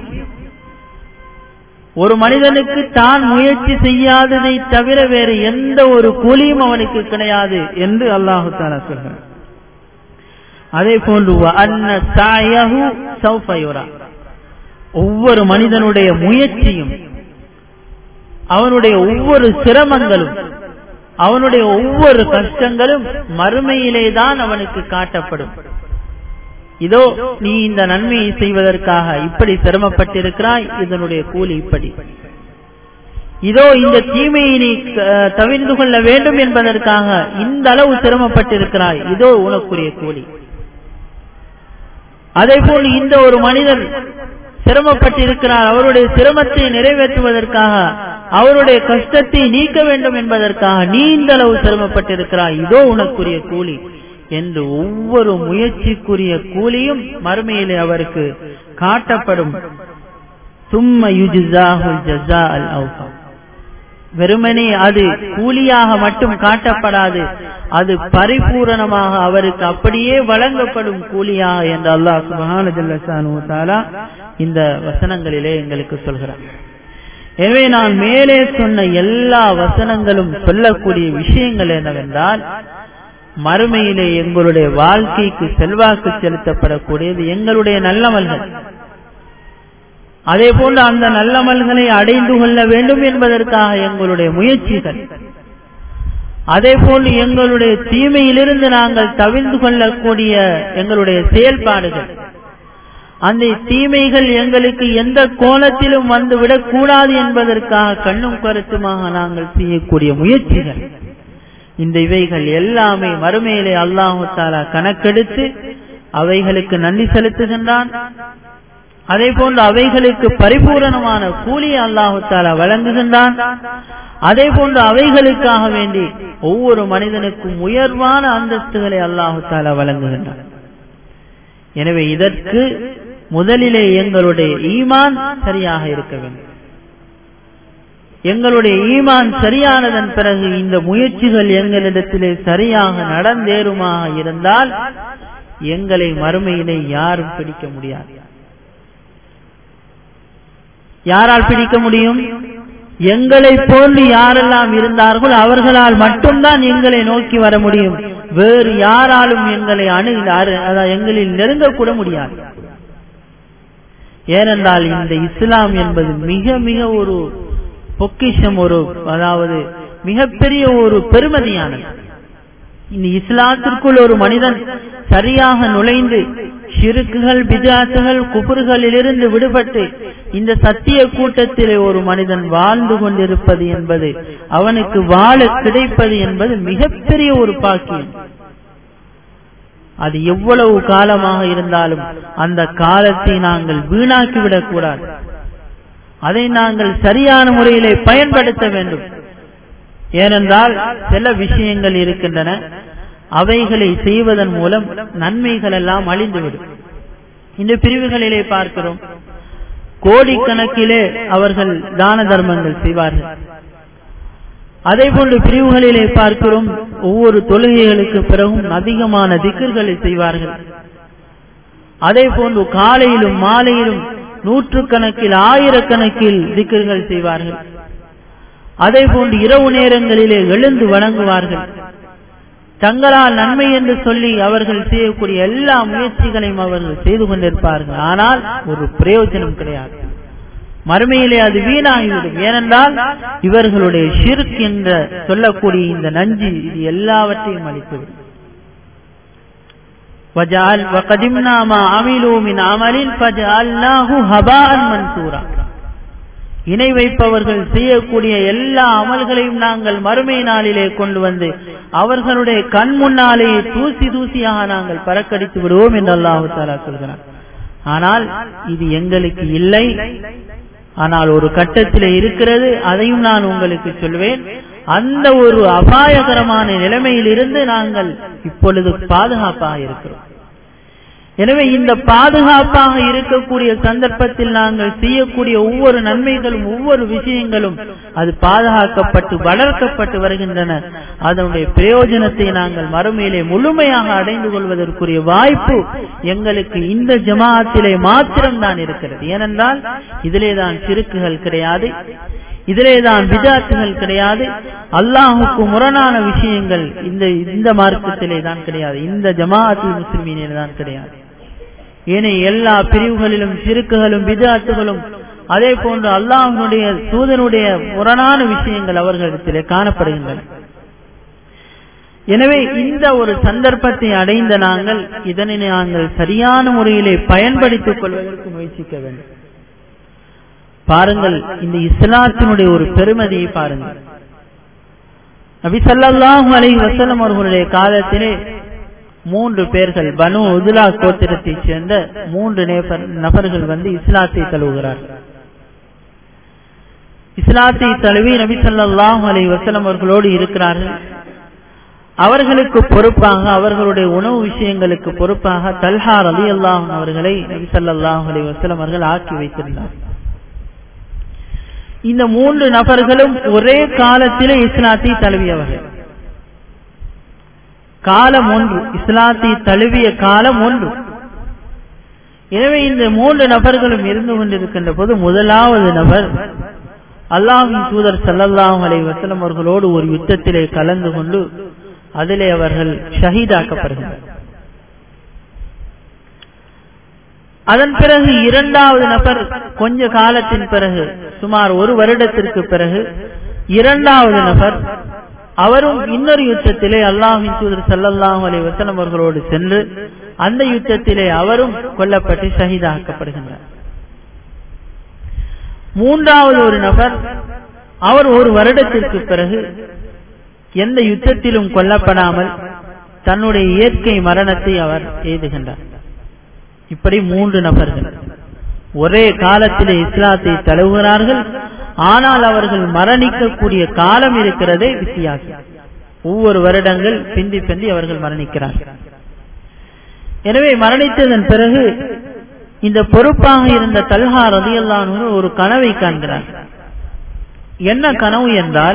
ஒரு மனிதனுக்கு தான் முயற்சி செய்யாததை தவிர வேறு எந்த ஒரு கூலியும் அவனுக்கு கிடையாது என்று அல்லாஹ் தஆலா சொல்கிறார். அதே போன்று அன்ன சாயஹு சௌஃப யுரா, ஒவ்வொரு மனிதனுடைய முயற்சியும், அவனுடைய ஒவ்வொரு சிரமங்களும், அவனுடைய ஒவ்வொரு கஷ்டங்களும் மறுமையிலே தான் அவனுக்கு காட்டப்படும். இதோ நீ இந்த நன்மையை செய்வதற்காக இப்படி சிரமப்பட்டிருக்கிறாய், இதனுடைய கூலி இப்படி. இதோ இந்த தீமையை நீ தவிர்த்து கொள்ள வேண்டும் என்பதற்காக இந்த அளவு சிரமப்பட்டிருக்கிறாய், இதோ உனக்குரிய கூலி. அதே போல் இந்த ஒரு மனிதர் சிரமப்பட்டிருக்கிறார், அவருடைய சிரமத்தை நிறைவேற்றுவதற்காக, அவருடைய கஷ்டத்தை நீக்க வேண்டும் என்பதற்காக நீ இந்த அளவு சிரமப்பட்டிருக்கிறாய், இதோ உனக்குரிய கூலி என்று ஒவ்வொரு முயற்சிக்குரிய கூலியும் மறுமையிலே அவருக்கு காட்டப்படும். சும்ம யுஜ்ஸாஹுல் ஜஸாஅல் அவ்ஃபா, வெறுமனே அது கூலியாக மட்டும் காட்டப்படாது, அது பரிபூரணமாக அவருக்கு அப்படியே வழங்கப்படும் கூலியாக என்று அல்லாஹ் சுப்ஹானஹு வ தஆலா இந்த வசனங்களிலே எங்களுக்கு சொல்கிறார். எனவே நான் மேலே சொன்ன எல்லா வசனங்களும் சொல்லக்கூடிய விஷயங்கள் என்னவென்றால், மறுமையிலே எங்களுடைய வாழ்க்கைக்கு செல்வாக்கு செலுத்தப்படக்கூடியது எங்களுடைய நல்லமல்கள். அதே போன்று அந்த நல்லமல்களை அடைந்து கொள்ள வேண்டும் என்பதற்காக எங்களுடைய முயற்சிகள், அதே போன்று எங்களுடைய தீமையிலிருந்து நாங்கள் தவிர்த்து கொள்ளக்கூடிய எங்களுடைய செயல்பாடுகள், அந்த தீமைகள் எங்களுக்கு எந்த கோணத்திலும் வந்துவிடக் கூடாது என்பதற்காக கண்ணும் கருத்துமாக நாங்கள் செய்யக்கூடிய முயற்சிகள், இந்த இவைகள் எல்லாமே மறுமையிலே அல்லாஹ் தஆலா கணக்கெடுத்து அவைகளுக்கு நன்றி செலுத்துகின்றான். அதே போன்று அவைகளுக்கு பரிபூரணமான கூலியை அல்லாஹ் தஆலா வழங்குகின்றான். அதே போன்று அவைகளுக்காக வேண்டி ஒவ்வொரு மனிதனுக்கும் உயர்வான அந்தஸ்துகளை அல்லாஹ் தஆலா வழங்குகின்றான். எனவே இதற்கு முதலிலே எங்களுடைய ஈமான் சரியாக இருக்க வேண்டும். எங்களுடைய ஈமான் சரியானதன் பிறகு இந்த முயற்சிகள் எங்களிடத்திலே சரியாக நடந்தேறுமாக இருந்தால் எங்களை மறுமையிலே யாரும் பிடிக்க முடியாது. யாரால் பிடிக்க முடியும்? எங்களை போன்று யாரெல்லாம் இருந்தார்களோ அவர்களால் மட்டும்தான் எங்களை நோக்கி வர முடியும். வேறு யாராலும் எங்களை எங்களில் நெருங்கக்கூட முடியாது. ஏனென்றால் இந்த இஸ்லாம் என்பது மிக மிக ஒரு பொக்கிஷம், அதாவது மிகப்பெரிய ஒரு பெருமதியானது. இந்த இஸ்லாத்திற்குள் ஒரு மனிதன் சரியாக நுழைந்து ஷிர்க்குகள், பித்அத்துகள், குஃப்ர்களிலிருந்து விடுபட்டு இந்த சத்திய கூட்டத்திலே ஒரு மனிதன் வாழ்ந்து கொண்டிருப்பது என்பது, அவனுக்கு வாழ கிடைப்பது என்பது மிகப்பெரிய ஒரு பாக்கியம். அது எவ்வளவு காலமாக இருந்தாலும் அந்த காலத்தை நாங்கள் வீணாக்கிவிடக் கூடாது. அதை நாங்கள் சரியான முறையிலே பயன்படுத்த வேண்டும். ஏனென்றால் சில விஷயங்கள் இருக்கின்றன, அவைகளை செய்வதன் மூலம் நன்மைகள் எல்லாம் அழிந்துவிடும். இந்த பிரிவுகளிலே பார்க்கிறோம், கோடிக்கணக்கிலே அவர்கள் தான தர்மங்கள் செய்வார்கள். அதே போன்று பிரிவுகளிலே பார்க்கிறோம், ஒவ்வொரு தொழுகைகளுக்கு பிறகும் அதிகமான திக்ர்களை செய்வார்கள். அதே போன்று காலையிலும் மாலையிலும் நூற்றுக்கணக்கில் ஆயிரக்கணக்கில் திக்ர்கள் செய்வார்கள். அதே போன்று இரவு நேரங்களிலே எழுந்து வணங்குவார்கள். தங்களால் நன்மை என்று சொல்லி அவர்கள் செய்யக்கூடிய எல்லா முயற்சிகளையும் அவர்கள் செய்து கொண்டிருப்பார்கள். ஆனால் ஒரு பிரயோஜனம் கிடையாது. மறுமையிலே அது வீணாகிவிடும். ஏனென்றால் இவர்களுடைய ஷிர்க் என்ற சொல்லக்கூடிய இந்த நஞ்சு இது எல்லாவற்றையும் அளித்துவிடும். وَقَدِمْنَا مَا عَمِلُوا مِنْ عَمَلٍ فَجَعَلْنَاهُ هَبَاءً مَنْثُورًا. இணை வைப்பவர்கள் செய்யக்கூடிய எல்லா அமல்களையும் நாங்கள் மறுமை நாளிலே கொண்டு வந்து அவர்களுடைய கண் முன்னாலே தூசி தூசியாக நாங்கள் பறக்கடித்து விடுவோம் என்று அல்லாஹ் தஆலா சொல்கிறார். ஆனால் இது எங்களுக்கு இல்லை. ஆனால் ஒரு கட்டத்திலே இருக்கிறது. அதையும் நான் உங்களுக்கு சொல்வேன். அந்த ஒரு அபாயகரமான நிலைமையில் இருந்து நாங்கள் இப்பொழுது பாதுகாப்பாக இருக்கிறோம். எனவே இந்த பாதுகாப்பாக இருக்கக்கூடிய சந்தர்ப்பத்தில் நாங்கள் செய்யக்கூடிய ஒவ்வொரு நன்மைகளும் ஒவ்வொரு விஷயங்களும் அது பாதுகாக்கப்பட்டு வளர்க்கப்பட்டு வருகின்றன. அதனுடைய பிரயோஜனத்தை நாங்கள் மறுமையிலே முழுமையாக அடைந்து கொள்வதற்குரிய வாய்ப்பு எங்களுக்கு இந்த ஜமாஅத்திலே மாத்திரம்தான் இருக்கிறது. ஏனென்றால் இதிலே தான் சிறுக்குகள் கிடையாது, இதிலேதான் பிதாத்துகள் கிடையாது, அல்லாஹுக்கு முரணான விஷயங்கள் இந்த மார்க்கத்திலே தான் கிடையாது, இந்த ஜமாஅத்துல் முஸ்லிமீனிலே தான் கிடையாது. ஏனைய எல்லா பிரிவுகளிலும் சிறுக்குகளும் பிதாத்துகளும் அதே போன்று அல்லாஹ்வுடைய தூதனுடைய முரணான விஷயங்கள் அவர்களிடத்திலே காணப்படுகின்றன. எனவே இந்த ஒரு சந்தர்ப்பத்தை அடைந்த நாங்கள் இதனை நாங்கள் சரியான முறையிலே பயன்படுத்திக் கொள்வதற்கு முயற்சிக்க வேண்டும். பாருங்கள், இந்த இஸ்லாத்தினுடைய ஒரு பெருமதியை பாருங்கள். நபி ஸல்லல்லாஹு அலைஹி வஸல்லம் அவர்களுடைய காலத்திலே 3 பேர்கள் பனு உதுலா கோத்திரத்தைச் சேர்ந்த 3 நபர்கள் வந்து இஸ்லாத்தை தழுவுகிறார்கள். இஸ்லாத்தை தழுவி நபி ஸல்லல்லாஹு அலைஹி வஸல்லம் அவர்களோடு இருக்கிறார்கள். அவர்களுக்கு பொறுப்பாக அவர்களுடைய உணவு விஷயங்களுக்கு பொறுப்பாக தல்ஹா ரலியல்லாஹு அன்ஹு அவர்களை நபி ஸல்லல்லாஹு அலைஹி வஸல்லம் அவர்கள் ஆக்கி வைத்திருந்தார்கள். இந்த 3 நபர்களும் ஒரே காலத்திலே இஸ்லாத்தை தழுவியவர்கள். காலம் ஒன்று, இஸ்லாத்தை தழுவிய காலம் ஒன்று. எனவே இந்த 3 நபர்களும் இருந்து கொண்டிருக்கின்ற போது முதலாவது நபர் அல்லாஹ்வின் தூதர் ஸல்லல்லாஹு அலைஹி வஸல்லம் அவர்களோடு ஒரு யுத்தத்திலே கலந்து கொண்டு அதிலே அவர்கள் ஷஹீதாக்கப்படுகிறார்கள். அதன் பிறகு இரண்டாவது நபர் கொஞ்ச காலத்தின் பிறகு சுமார் 1 வருடத்திற்கு பிறகு இரண்டாவது நபர் அவரும் இன்னொரு யுத்தத்திலே அல்லாஹ்வின் தூதர் ஸல்லல்லாஹு அலைஹி வஸல்லம் அவர்களோடு சென்று அந்த யுத்தத்திலே அவரும் கொல்லப்பட்டு ஷஹீதாக்கப்படுகிறார். மூன்றாவது ஒரு நபர் அவர் 1 வருடத்திற்கு பிறகு எந்த யுத்தத்திலும் கொல்லப்படாமல் தன்னுடைய இயற்கை மரணத்தை அவர் எய்துகின்றார். இப்படி 3 நபர்கள் ஒரே காலத்திலே இஸ்லாத்தை தழுவுகிறார்கள். ஆனால் அவர்கள் மரணிக்கக்கூடிய காலம் இருக்கிறதே வித்தியாசம். ஒவ்வொரு வருடங்கள் பிந்தி பிந்தி அவர்கள் மரணிக்கிறார்கள். எனவே மரணித்ததன் பிறகு இந்த பொறுப்பாக இருந்த தல்ஹா ரலியல்லாஹு அன்ஹு ஒரு கனவை காண்கிறார். என்ன கனவு என்றால்,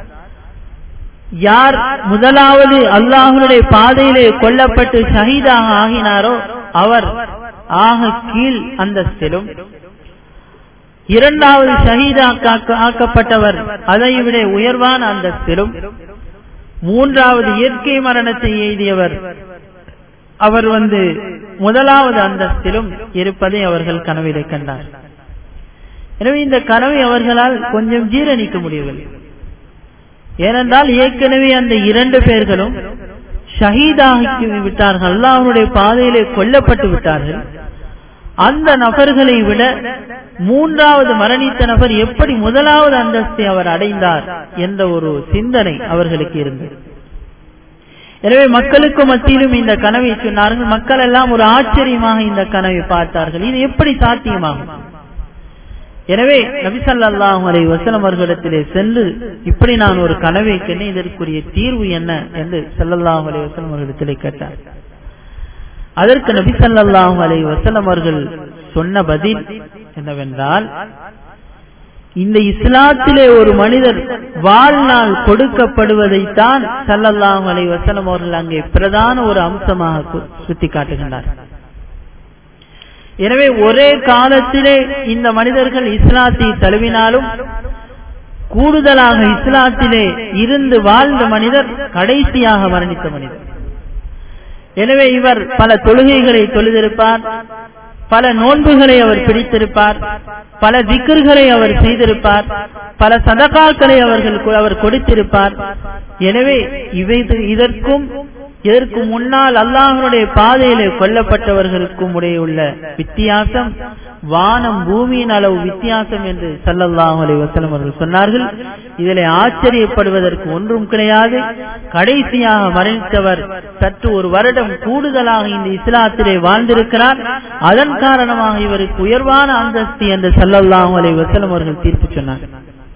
யார் முதலாவது அல்லாஹ்வுடைய பாதையிலே கொல்லப்பட்டு ஷஹீதாக ஆகினாரோ அவர் ஆக கீழ் அந்தஸ்திலும், இரண்டாவது ஷஹீதாக்கப்பட்டவர் அதைவிட உயர்வான அந்தஸ்திலும், மூன்றாவது இயற்கை மரணத்தை எய்தியவர் அவர் முதலாவது அந்தஸ்திலும் இருப்பதை அவர்கள் கனவிலே கண்டார். எனவே இந்த கனவை அவர்களால் கொஞ்சம் ஜீரணிக்க முடியவில்லை. ஏனென்றால் ஏற்கனவே அந்த 2 பேர்களும் ஷஹீதாகி விட்டார்கள், அல்லாஹ்வுடைய பாதையிலே கொல்லப்பட்டு விட்டார்கள். அந்த நபர்களை விட மூன்றாவது மரணித்த நபர் எப்படி முதலாவது அந்தஸ்தை அவர் அடைந்தார் என்ற ஒரு சிந்தனை அவர்களுக்கு இருந்தது. எனவே மக்களுக்கு மத்தியிலும் இந்த கனவை சொன்னார்கள். மக்கள் எல்லாம் ஒரு ஆச்சரியமாக இந்த கனவை பார்த்தார்கள். இது எப்படி சாத்தியமாகும்? எனவே நபி ஸல்லல்லாஹு அலைஹி வஸல்லம் அவர்களிடத்திலே சென்று இப்படி நான் ஒரு கனவை கண்டு இதற்குரிய தீர்வு என்ன என்று ஸல்லல்லாஹு அலைஹி வஸல்லம் அவர்களிடத்திலே கேட்டார். அதற்கு நபி ஸல்லல்லாஹு அலைஹி வஸல்லம் அவர்கள் சொன்ன பதில் என்னவென்றால், இந்த இஸ்லாத்திலே ஒரு மனிதர் வாழ்நாள் கொடுக்கப்படுவதைத்தான் ஸல்லல்லாஹு அலைஹி வஸல்லம் அவர்கள் அங்கே பிரதான ஒரு அம்சமாக சுட்டி காட்டுகின்றார். எனவே ஒரே காலத்திலே இந்த மனிதர்கள் இஸ்லாத்தை தழுவினாலும் கூடுதலாக இஸ்லாத்திலே இருந்து வாழ்ந்த மனிதர் கடைசியாக மரணித்த மனிதர். எனவே இவர் பல தொழுகைகளை தொழுதிருப்பார், பல நோன்புகளை அவர் பிடித்திருப்பார், பல திக்ர்களை அவர் செய்திருப்பார், பல சதகாக்களை அவர் கொடுத்திருப்பார். எனவே இதற்கு முன்னால் அல்லாஹ்வுடைய பாதையிலே கொல்லப்பட்டவர்களுக்கும் உள்ள வித்தியாசம் வானம் பூமியின் அளவு வித்தியாசம் என்று ஸல்லல்லாஹு அலைஹி வஸல்லம் அவர்கள் சொன்னார்கள். இதிலே ஆச்சரியப்படுவதற்கு ஒன்றும் கிடையாது. கடைசியாக மரணித்தவர் சற்று ஒரு வருடம் கூடுதலாக இந்த இஸ்லாத்திலே வாழ்ந்திருக்கிறார். அதன் காரணமாக இவருக்கு உயர்வான அந்தஸ்து என்று ஸல்லல்லாஹு அலைஹி வஸல்லம் அவர்கள் தீர்ப்பு சொன்னார்கள்.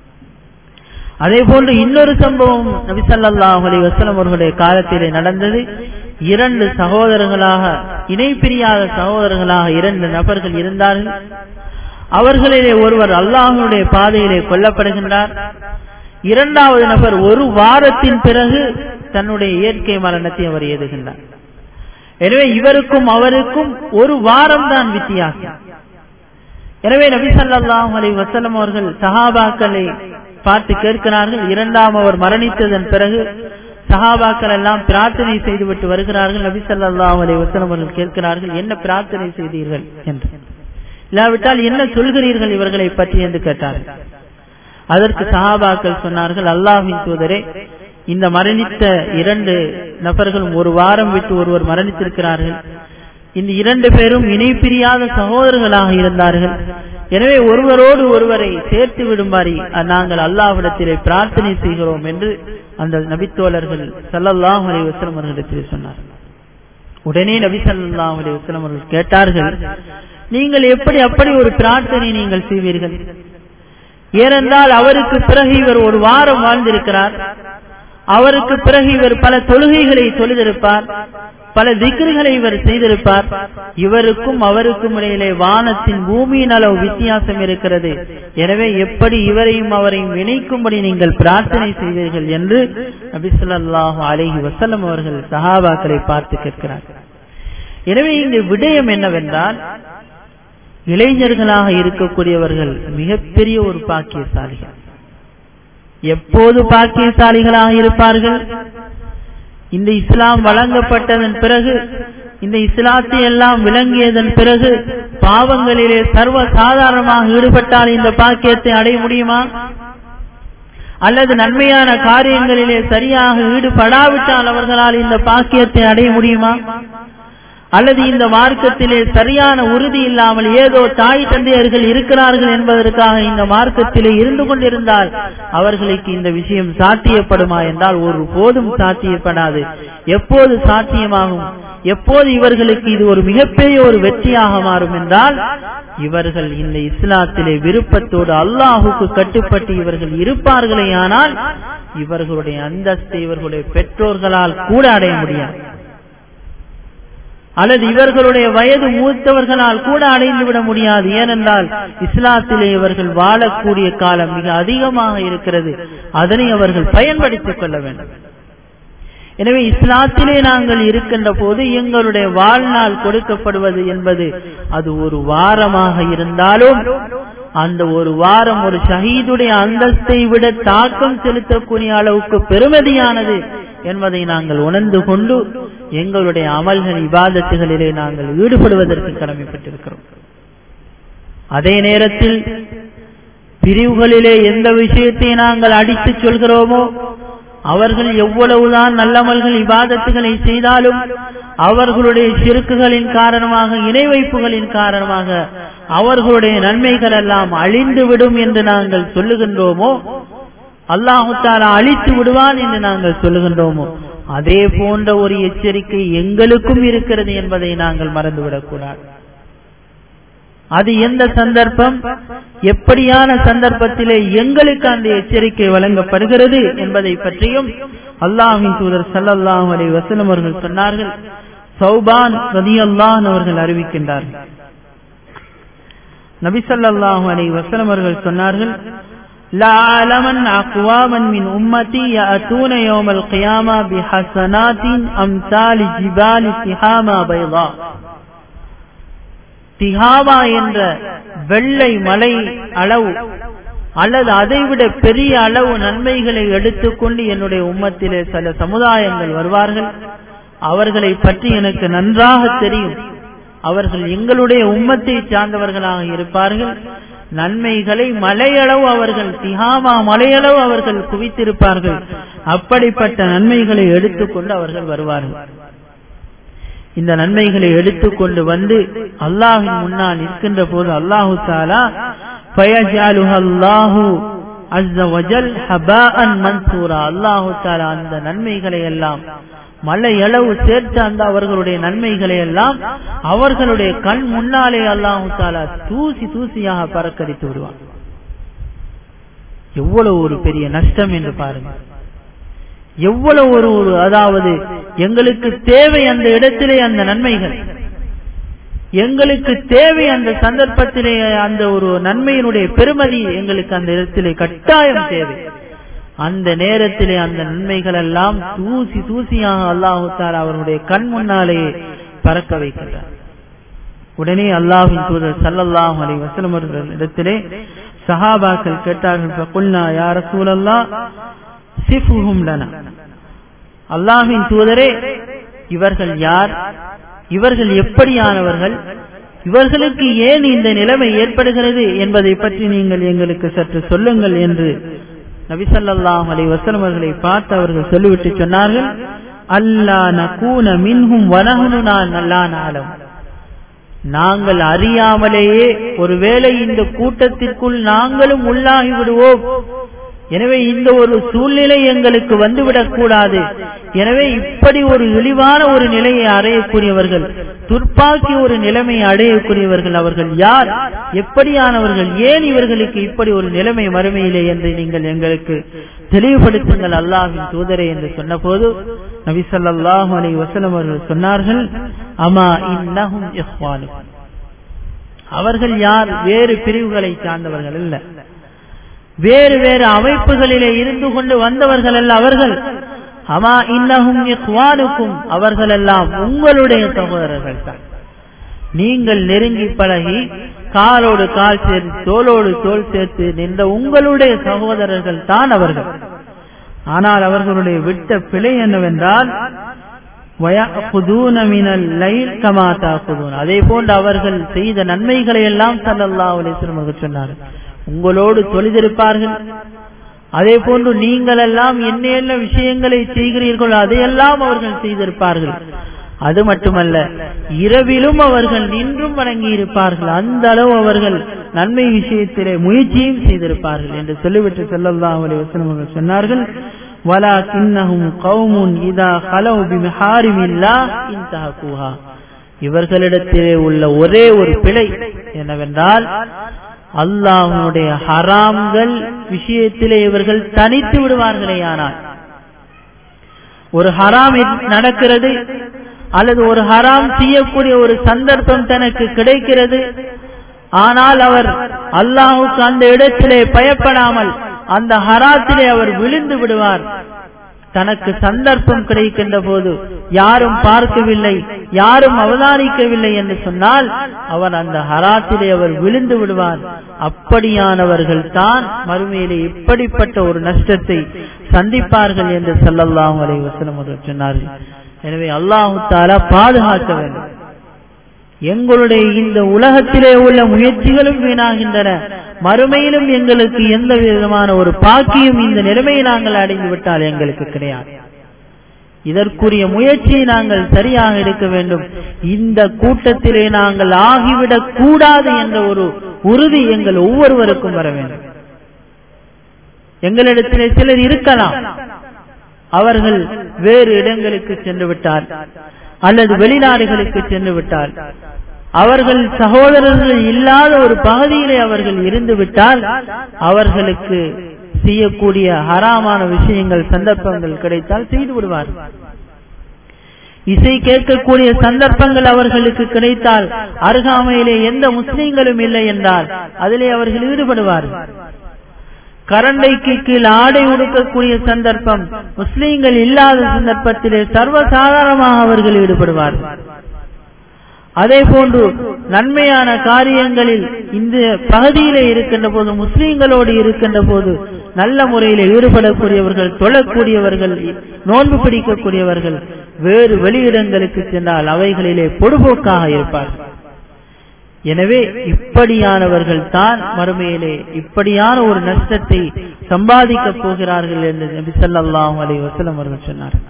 அதே போன்று இன்னொரு சம்பவம் நபி ஸல்லல்லாஹு அலைஹி வஸல்லம் அவர்களுடைய காலத்திலே நடந்தது. 2 சகோதரர்களாக, இணை பிரியாத சகோதரர்களாக 2 நபர்கள் இருந்தார்கள். அவர்களிலே ஒருவர் அல்லாஹ்வுடைய பாதையிலே கொல்லப்படுகின்றார். 2வது நபர் ஒரு வாரத்தின் பிறகு தன்னுடைய இயற்கை மரணத்தை அவர் ஏதுகின்றார். எனவே இவருக்கும் அவருக்கும் ஒரு வாரம் தான் வித்தியாசம். எனவே நபி ஸல்லல்லாஹு அலைஹி வஸல்லம் அவர்கள் சஹாபாக்களை பார்த்து கேட்கிறார்கள். 2ஆம் அவர் மரணித்ததன் பிறகு சஹாபாக்கள் எல்லாம் பிரார்த்தனை செய்துவிட்டு வருகிறார்கள். நபி ஸல்லல்லாஹு அலைஹி வஸல்லம் அவர்கள் கேட்கிறார்கள், என்ன பிரார்த்தனை செய்தீர்கள் என்று, இல்லாவிட்டால் என்ன சொல்கிறீர்கள் இவர்களை பற்றி என்று கேட்டார்கள். அதற்கு சஹாபாக்கள் சொன்னார்கள், அல்லாஹ்வின் தூதரே, இந்த மரணித்த 2 நபர்களும் ஒரு வாரம் விட்டு ஒருவர் மரணித்திருக்கிறார்கள். இந்த 2 பேரும் இணை பிரியாத சகோதரர்களாக இருந்தார்கள். எனவே ஒருவரோடு ஒருவரை சேர்த்து விடுமாறு நாங்கள் அல்லாஹ்விடத்திலே பிரார்த்தனை செய்கிறோம் என்று அந்த நபித்தோழர்கள் ஸல்லல்லாஹு அலைஹி வஸல்லம் அவர்களிடத்தில் சொன்னார்கள். உடனே நபி ஸல்லல்லாஹு அலைஹி வஸல்லம் அவர்கள் கேட்டார்கள், நீங்கள் அப்படி ஒரு பிரார்த்தனை நீங்கள் செய்வீர்கள்? ஏனென்றால் அவருக்கு பிறகு இவர் ஒரு வாரம் வாழ்ந்திருக்கிறார். அவருக்கு பிறகு இவர் பல தொழுகைகளை தொழுதிருப்பார், பல திக்ர்களை இவர் செய்திருப்பார். இவருக்கும் அவருக்கும் இடையிலே வானத்தின் பூமியின் அளவு வித்தியாசம் இருக்கிறது. எனவே எப்படி இவரையும் அவரையும் இணைக்கும்படி நீங்கள் பிரார்த்தனை செய்வீர்கள் என்று நபி ஸல்லல்லாஹு அலைஹி வஸல்லம் அவர்கள் சஹாபாக்களை பார்த்து கேட்கிறார்கள். எனவே இங்கு விடயம் என்னவென்றால், இளைஞர்களாக இருக்கக்கூடியவர்கள் மிகப்பெரிய ஒரு பாக்கியசாலிகள். எப்போது பாக்கியசாலிகளாக இருப்பார்கள்? இந்த இஸ்லாம் வழங்கப்பட்டதன் பிறகு, இந்த இஸ்லாத்தை எல்லாம் விளங்கியதன் பிறகு பாவங்களிலே சர்வ சாதாரணமாக ஈடுபட்டால் இந்த பாக்கியத்தை அடைய முடியுமா? அல்லது நன்மையான காரியங்களிலே சரியாக ஈடுபடாவிட்டால் அவர்களால் இந்த பாக்கியத்தை அடைய முடியுமா? அல்லது இந்த மார்க்கத்திலே சரியான உறுதி இல்லாமல் ஏதோ தாய் தந்தையர்கள் இருக்கிறார்கள் என்பதற்காக இந்த மார்க்கத்திலே இருந்து கொண்டிருந்தால் அவர்களுக்கு இந்த விஷயம் சாத்தியப்படுமா என்றால் ஒருபோதும் சாத்தியப்படாது. எப்போது சாத்தியமாகும்? எப்போது இவர்களுக்கு இது ஒரு மிகப்பெரிய ஒரு வெற்றியாக மாறும் என்றால், இவர்கள் இந்த இஸ்லாத்திலே விருப்பத்தோடு அல்லாஹுக்கு கட்டுப்பட்டு இவர்கள் இருப்பார்களே, ஆனால் இவர்களுடைய அந்தஸ்தை இவர்களுடைய பெற்றோர்களால் கூட அடைய முடியாது, அல்லது இவர்களுடைய வயது மூத்தவர்களால் கூட அடைந்துவிட முடியாது. ஏனென்றால் இஸ்லாத்திலே இவர்கள் வாழக்கூடிய காலம் மிக அதிகமாக இருக்கிறது. அதனை அவர்கள் பயன்படுத்திக் கொள்ள வேண்டும். எனவே இஸ்லாத்திலே நாங்கள் இருக்கின்ற போது எங்களுடைய வாழ்நாள் கொடுக்கப்படுவது என்பது அது ஒரு வாரமாக இருந்தாலும் அந்த ஒரு வாரம் ஒரு ஷஹீதுடைய அந்தஸ்தை விட தாக்கம் செலுத்தக்கூடிய அளவுக்கு பெருமதியானது என்பதை நாங்கள் உணர்ந்து கொண்டு எங்களுடைய அமல்கள் இபாதத்துகளிலே நாங்கள் ஈடுபடுவதற்கு கடமைப்பட்டிருக்கிறோம். அதே நேரத்தில் பிரிவுகளிலே எந்த விஷயத்தை நாங்கள் அடித்துச் சொல்கிறோமோ, அவர்கள் எவ்வளவுதான் நல்லமல்கள் இபாதத்துகளை செய்தாலும் அவர்களுடைய ஷிர்க்குகளின் காரணமாக, இணை வைப்புகளின் காரணமாக அவர்களுடைய நன்மைகள் எல்லாம் அழிந்து விடும் என்று நாங்கள் சொல்லுகின்றோமோ, அல்லாஹு தஆலா அழித்து விடுவான் என்று நாங்கள் சொல்லுகின்றோமோ, அதே போன்ற ஒரு எச்சரிக்கை எங்களுக்கும் இருக்கிறது என்பதை நாங்கள் மறந்துவிடக் கூடாது. அது எந்த சந்தர்ப்பம், எப்படியான சந்தர்ப்பத்திலே எங்களுக்கு அந்த எச்சரிக்கை வழங்கப்படுகிறது என்பதை பற்றியும் அல்லாஹ்வின் தூதர் ஸல்லல்லாஹு அலைஹி வஸல்லம் அவர்கள் சொன்னார்கள். சௌபான் ரலியல்லாஹு அன்ஹு அவர்கள் அறிவிக்கின்றார்கள், நபி ஸல்லல்லாஹு அலைஹி வஸல்லம் அவர்கள் சொன்னார்கள், லா அலமன் அக்வாமன் மின் உம்மதி யஅதூன யௌமல் கியாமா பிஹஸனாத்தின் அம்சாலி ஜிபாலி திஹாமா பைதா. திஹாமா என்ற வெள்ளை மலை அளவு அல்லது அதைவிட பெரிய அளவு நன்மைகளை எடுத்துக்கொண்டு என்னுடைய உம்மத்திலே சில சமுதாயங்கள் வருவார்கள். அவர்களை பற்றி எனக்கு நன்றாக தெரியும். அவர்கள் எங்களுடைய உம்மத்தை சார்ந்தவர்களாக இருப்பார்கள். நன்மைகளை மலையளவு அவர்கள், திஹாமா மலையளவு அவர்கள் குவித்திருப்பார்கள். அப்படிப்பட்ட நன்மைகளை எடுத்துக்கொண்டு அவர்கள் வருவார்கள். இந்த நன்மைகளை எடுத்துக்கொண்டு வந்து அல்லாஹ்வின் முன்னால் நிற்கின்ற போது அல்லாஹு தஆலா ஃபயஜஅலுஹு அல்லாஹு அஸ்ஸ வஜல் ஹபாஅன் மன்சூரா, அல்லாஹு தஆலா அந்த நன்மைகளை எல்லாம் மலையளவு சேர்த்து அந்த அவர்களுடைய நன்மைகளை எல்லாம் அவர்களுடைய கண் முன்னாலே அல்லாஹு தஆலா தூசி தூசியாக பறக்கடித்து விடுவான். எவ்வளவு ஒரு பெரிய நஷ்டம் என்று பாருங்கள். எவ்வளவு ஒரு அதாவது எங்களுக்கு தேவை அந்த இடத்திலே அந்த நன்மைகள், எங்களுக்கு தேவை அந்த சந்தர்ப்பத்திலே அந்த ஒரு நன்மையினுடைய பெருமதி எங்களுக்கு அந்த இடத்திலே கட்டாயம் தேவை. அந்த நேரத்திலே அந்த நன்மைகள் எல்லாம் தூசி தூசியாக அல்லாஹு தஆலா அவர்களுடைய கண் முன்னாலேயே பறக்க வைக்கிறார். உடனே அல்லாஹ்வின் தூதர் ஸல்லல்லாஹு அலைஹி வஸல்லம் அவர்களிடத்திலே சஹாபாக்கள் கேட்டார்கள், ஃபகுல்னா யா ரசூலல்லாஹ் சிஃபுஹும் லனா, அல்லாஹ்வின் தூதரே இவர்கள் யார், இவர்கள் எப்படியானவர்கள், இவர்களுக்கு ஏன் இந்த நிலைமை ஏற்படுகிறது என்பதை பற்றி நீங்கள் எங்களுக்கு சற்று சொல்லுங்கள் என்று நபி ஸல்லல்லாஹு அலைஹி வஸல்லம் அவர்களை பார்த்து அவர்கள் சொல்லிவிட்டு சொன்னார்கள், அல்லா நகூன மின்ஹும் வனஹ்னு லா நஅலம், நாங்கள் அறியாமலேயே ஒருவேளை இந்த கூட்டத்திற்குள் நாங்களும் உள்ளாகி விடுவோம். எனவே இந்த ஒரு சூழ்நிலை எங்களுக்கு வந்துவிடக் கூடாது. எனவே இப்படி ஒரு இழிவான ஒரு நிலையை அடையக்கூடியவர்கள், துர்ப்பாக்கி ஒரு நிலைமையை அடையக்கூடியவர்கள் அவர்கள் யார், எப்படியானவர்கள், ஏன் இவர்களுக்கு இப்படி ஒரு நிலைமை மறுமையிலே என்று நீங்கள் எங்களுக்கு தெளிவுபடுத்துங்கள் அல்லாஹ்வின் தூதரே என்று சொன்ன போது நபி ஸல்லல்லாஹு அலைஹி வஸல்லம் அவர்கள் சொன்னார்கள், அமா இன்னஹும் இஹ்வானுக்கும், அவர்கள் யார், வேறு பிரிவுகளை சார்ந்தவர்கள் அல்ல, வேறு வேறு அமைப்புகளிலே இருந்து கொண்டு வந்தவர்கள் அல்ல அவர்கள். அமா இன்னஹும் இக்வானுக்கும், அவர்கள் எல்லாம் உங்களுடைய சகோதரர்கள் தான். நீங்கள் நெருங்கி பழகி காலோடு கால் சேர்த்து தோளோடு தோள் சேர்த்து நின்ற உங்களுடைய சகோதரர்கள் தான் அவர்கள். ஆனால் அவர்களுடைய விட்ட பிழை என்னவென்றால் வயஅகுதுன மினல் லைல் கமா தஅகுதுன், அதே போன்று அவர்கள் செய்த நன்மைகளை எல்லாம் ஸல்லல்லாஹு அலைஹி வஸல்லம் சொன்னார்கள். உங்களோடு தொழுதிருப்பார்கள், அதே போன்று நீங்கள் எல்லாம் என்ன விஷயங்களை செய்கிறீர்களோ அதையெல்லாம் அவர்கள் செய்திருப்பார்கள். அது மட்டுமல்ல, இரவிலும் அவர்கள் நின்றும் வணங்கி இருப்பார்கள். அந்த அளவு அவர்கள் நன்மை விஷயத்திலே முயற்சியும் செய்திருப்பார்கள் என்று சொல்லிவிட்டு ஸல்லல்லாஹு அலைஹி வஸல்லம் அவர்கள் சொன்னார்கள், வலாகின்னஹும் கௌமுன் இதா கலௌ பிமஹாரிமில்லாஹ் இன்தஹகுஹா, இவர்களிடத்திலே உள்ள ஒரே ஒரு பிழை என்னவென்றால் அல்லாஹ்வுடைய ஹராம்கள் விஷயத்திலே இவர்கள் தனித்து விடுவார்களே. ஆனால் ஒரு ஹராம் நடக்கிறது அல்லது ஒரு ஹராம் செய்யக்கூடிய ஒரு சந்தர்ப்பம் தனக்கு கிடைக்கிறது, ஆனால் அவர் அல்லாஹ்வுக்கு அந்த இடத்திலே பயப்படாமல் அந்த ஹராத்திலே அவர் விழுந்து விடுவார். தனக்கு சந்தர்ப்பம் கிடைக்கின்ற போது யாரும் பார்க்கவில்லை, யாரும் அவதானிக்கவில்லை என்று சொன்னால் அவர் அந்த ஹராத்திலே அவர் விழுந்து விடுவார். அப்படியானவர்கள் தான் மறுமையிலே இப்படிப்பட்ட ஒரு நஷ்டத்தை சந்திப்பார்கள் என்று ஸல்லல்லாஹு அலைஹி வஸல்லம் அவர்கள் சொன்னார்கள். எனவே அல்லாஹ் தஆலா பாதுகாக்க வேண்டும். எங்களுடைய இந்த உலகத்திலே உள்ள முயற்சிகளும் வீணாகின்றன, மறுமையிலும் எங்களுக்கு எந்த விதமான ஒரு பாக்கியும் இந்த நிலைமையை நாங்கள் அடைந்து விட்டால் எங்களுக்கு கிடையாது. இதற்குரிய முயற்சியை நாங்கள் சரியாக எடுக்க வேண்டும். இந்த கூட்டத்திலே நாங்கள் ஆகிவிடக் கூடாது என்ற ஒரு உறுதி எங்கள் ஒவ்வொருவருக்கும் வர வேண்டும். எங்களிடத்திலே சிலர் இருக்கலாம், அவர்கள் வேறு இடங்களுக்கு சென்று விட்டார் அல்லது வெளிநாடுகளுக்கு சென்று விட்டால், அவர்கள் சகோதரர்கள் இல்லாத ஒரு பகுதியிலே அவர்கள் இருந்து விட்டால் அவர்களுக்கு செய்யக்கூடிய ஹராமான விஷயங்கள் சந்தர்ப்பங்கள் கிடைத்தால் செய்து விடுவார்கள். இசை கேட்கக்கூடிய சந்தர்ப்பங்கள் அவர்களுக்கு கிடைத்தால், அருகாமையிலே எந்த முஸ்லிம்களும் இல்லை என்றால் அதிலே அவர்கள் ஈடுபடுவார்கள். கரண்டைக்கு கீழ் ஆடை உடுக்கக்கூடிய சந்தர்ப்பம் முஸ்லிம்கள் இல்லாத சந்தர்ப்பத்திலே சர்வசாதாரணமாக அவர்கள் ஈடுபடுவார்கள். அதே போன்று நன்மையான காரியங்களில் இந்த பகுதியிலே இருக்கின்ற போது, முஸ்லிம்களோடு இருக்கின்ற போது நல்ல முறையில் ஈடுபடக்கூடியவர்கள், தொழக்கூடியவர்கள், நோன்பு பிடிக்கக்கூடியவர்கள் வேறு வெளியிடங்களுக்கு சென்றால் அவைகளிலே பொடுபோக்காக இருப்பார்கள். எனவே இப்படியானவர்கள் தான் மறுமையிலே இப்படியான ஒரு நஷ்டத்தை சம்பாதிக்கப் போகிறார்கள் என்று நபி ஸல்லல்லாஹு அலைஹி வஸல்லம் அவர்கள் சொன்னார்கள்.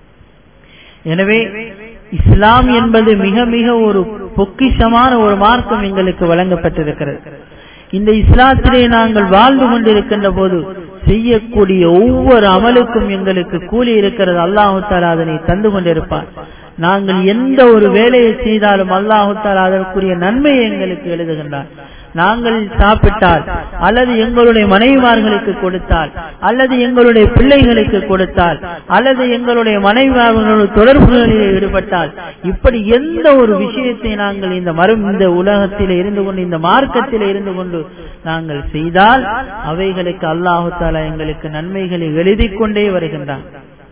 எனவே இஸ்லாம் என்பது மிக மிக ஒரு பொக்கிஷமான ஒரு மார்க்கம் எங்களுக்கு வழங்கப்பட்டிருக்கிறது. இந்த இஸ்லாத்திலே நாங்கள் வாழ்ந்து கொண்டிருக்கின்ற போது செய்யக்கூடிய ஒவ்வொரு அமலுக்கும் எங்களுக்கு கூலி இருக்கிறது. அல்லாஹ் தஆலா அதனை தந்து கொண்டிருப்பார். நாங்கள் எந்த ஒரு வேலையை செய்தாலும் அல்லாஹ் தஆலா அதற்குரிய நன்மையை எங்களுக்கு எழுதுகின்றார். நாங்கள் சாப்பிட்டால், அல்லது எங்களுடைய மனைவிமார்களுக்கு கொடுத்தால், அல்லது எங்களுடைய பிள்ளைகளுக்கு கொடுத்தால், அல்லது எங்களுடைய மனைவிமார்களோடு தொடர்புகளில் ஈடுபட்டால், இப்படி எந்த ஒரு விஷயத்தை நாங்கள் இந்த உலகத்தில் இருந்து கொண்டு, இந்த மார்க்கத்தில் இருந்து கொண்டு நாங்கள் செய்தால் அவைகளுக்கு அல்லாஹ் தஆலா எங்களுக்கு நன்மைகளை எழுதிக் கொண்டே வருகின்றான்.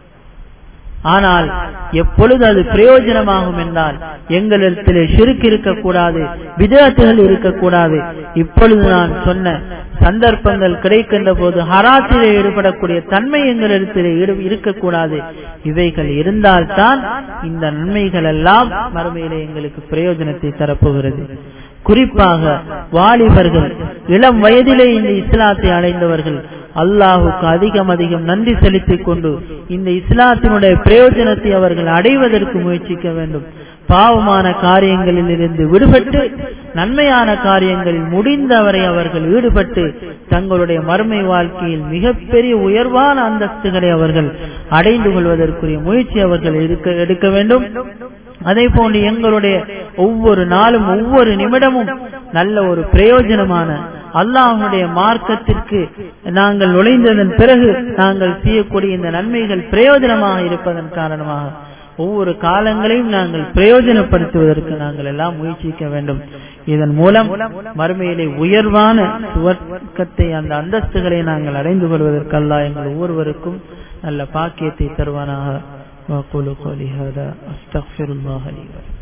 ஆனால் எப்பொழுது அது பிரயோஜனமாகும் என்றால் எங்களிடத்திலே ஷிர்க் இருக்கக்கூடாது, பித்அத்துகள் இருக்கக்கூடாது. இப்பொழுது நான் சொன்ன சந்தர்ப்பங்கள் கிடைக்கின்ற போது ஹராத்திலே ஈடுபடக்கூடிய தன்மை எங்களிடத்திலே இருக்கக்கூடாது. இவைகள் இருந்தால்தான் இந்த நன்மைகள் எல்லாம் மறுமையிலே எங்களுக்கு பிரயோஜனத்தை தரப்போகிறது. குறிப்பாக வாலிபர்கள், இளம் வயதிலே இந்த இஸ்லாத்தை அடைந்தவர்கள் அல்லாஹுக்கு அதிகம் அதிகம் நன்றி செலுத்திக் கொண்டு இந்த இஸ்லாத்தினுடைய பிரயோஜனத்தை அவர்கள் அடைவதற்கு முயற்சிக்க வேண்டும். பாவமான காரியங்களில் இருந்து விடுபட்டு நன்மையான காரியங்களில் முடிந்தவரை அவர்கள் ஈடுபட்டு தங்களுடைய மறுமை வாழ்க்கையில் மிகப்பெரிய உயர்வான அந்தஸ்துகளை அவர்கள் அடைந்து கொள்வதற்குரிய முயற்சி அவர்கள் எடுக்க வேண்டும். அதே போன்று எங்களுடைய ஒவ்வொரு நாளும் ஒவ்வொரு நிமிடமும் நல்ல ஒரு பிரயோஜனமான அல்லாஹ்வுடைய மார்க்கத்திற்கு நாங்கள் நுழைந்ததன் பிறகு நாங்கள் செய்யக்கூடிய இந்த நன்மைகள் பிரயோஜனமாக இருப்பதன் காரணமாக ஒவ்வொரு காலங்களையும் நாங்கள் பிரயோஜனப்படுத்துவதற்கு நாங்கள் எல்லாம் முயற்சிக்க வேண்டும். இதன் மூலம் மறுமையிலே உயர்வான சுவர்க்கத்தை, அந்த அந்தஸ்துகளை நாங்கள் அடைந்து கொள்வதற்கு அல்லாஹ் எங்கள் ஒவ்வொருவருக்கும் நல்ல பாக்கியத்தை தருவானாக. وأقول قولي هذا أستغفر الله لي ولكم.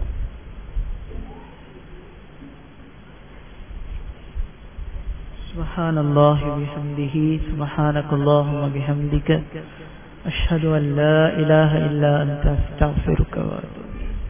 سبحان الله وبحمده سبحانك اللهم وبحمدك أشهد أن لا إله إلا أنت أستغفرك وأتوب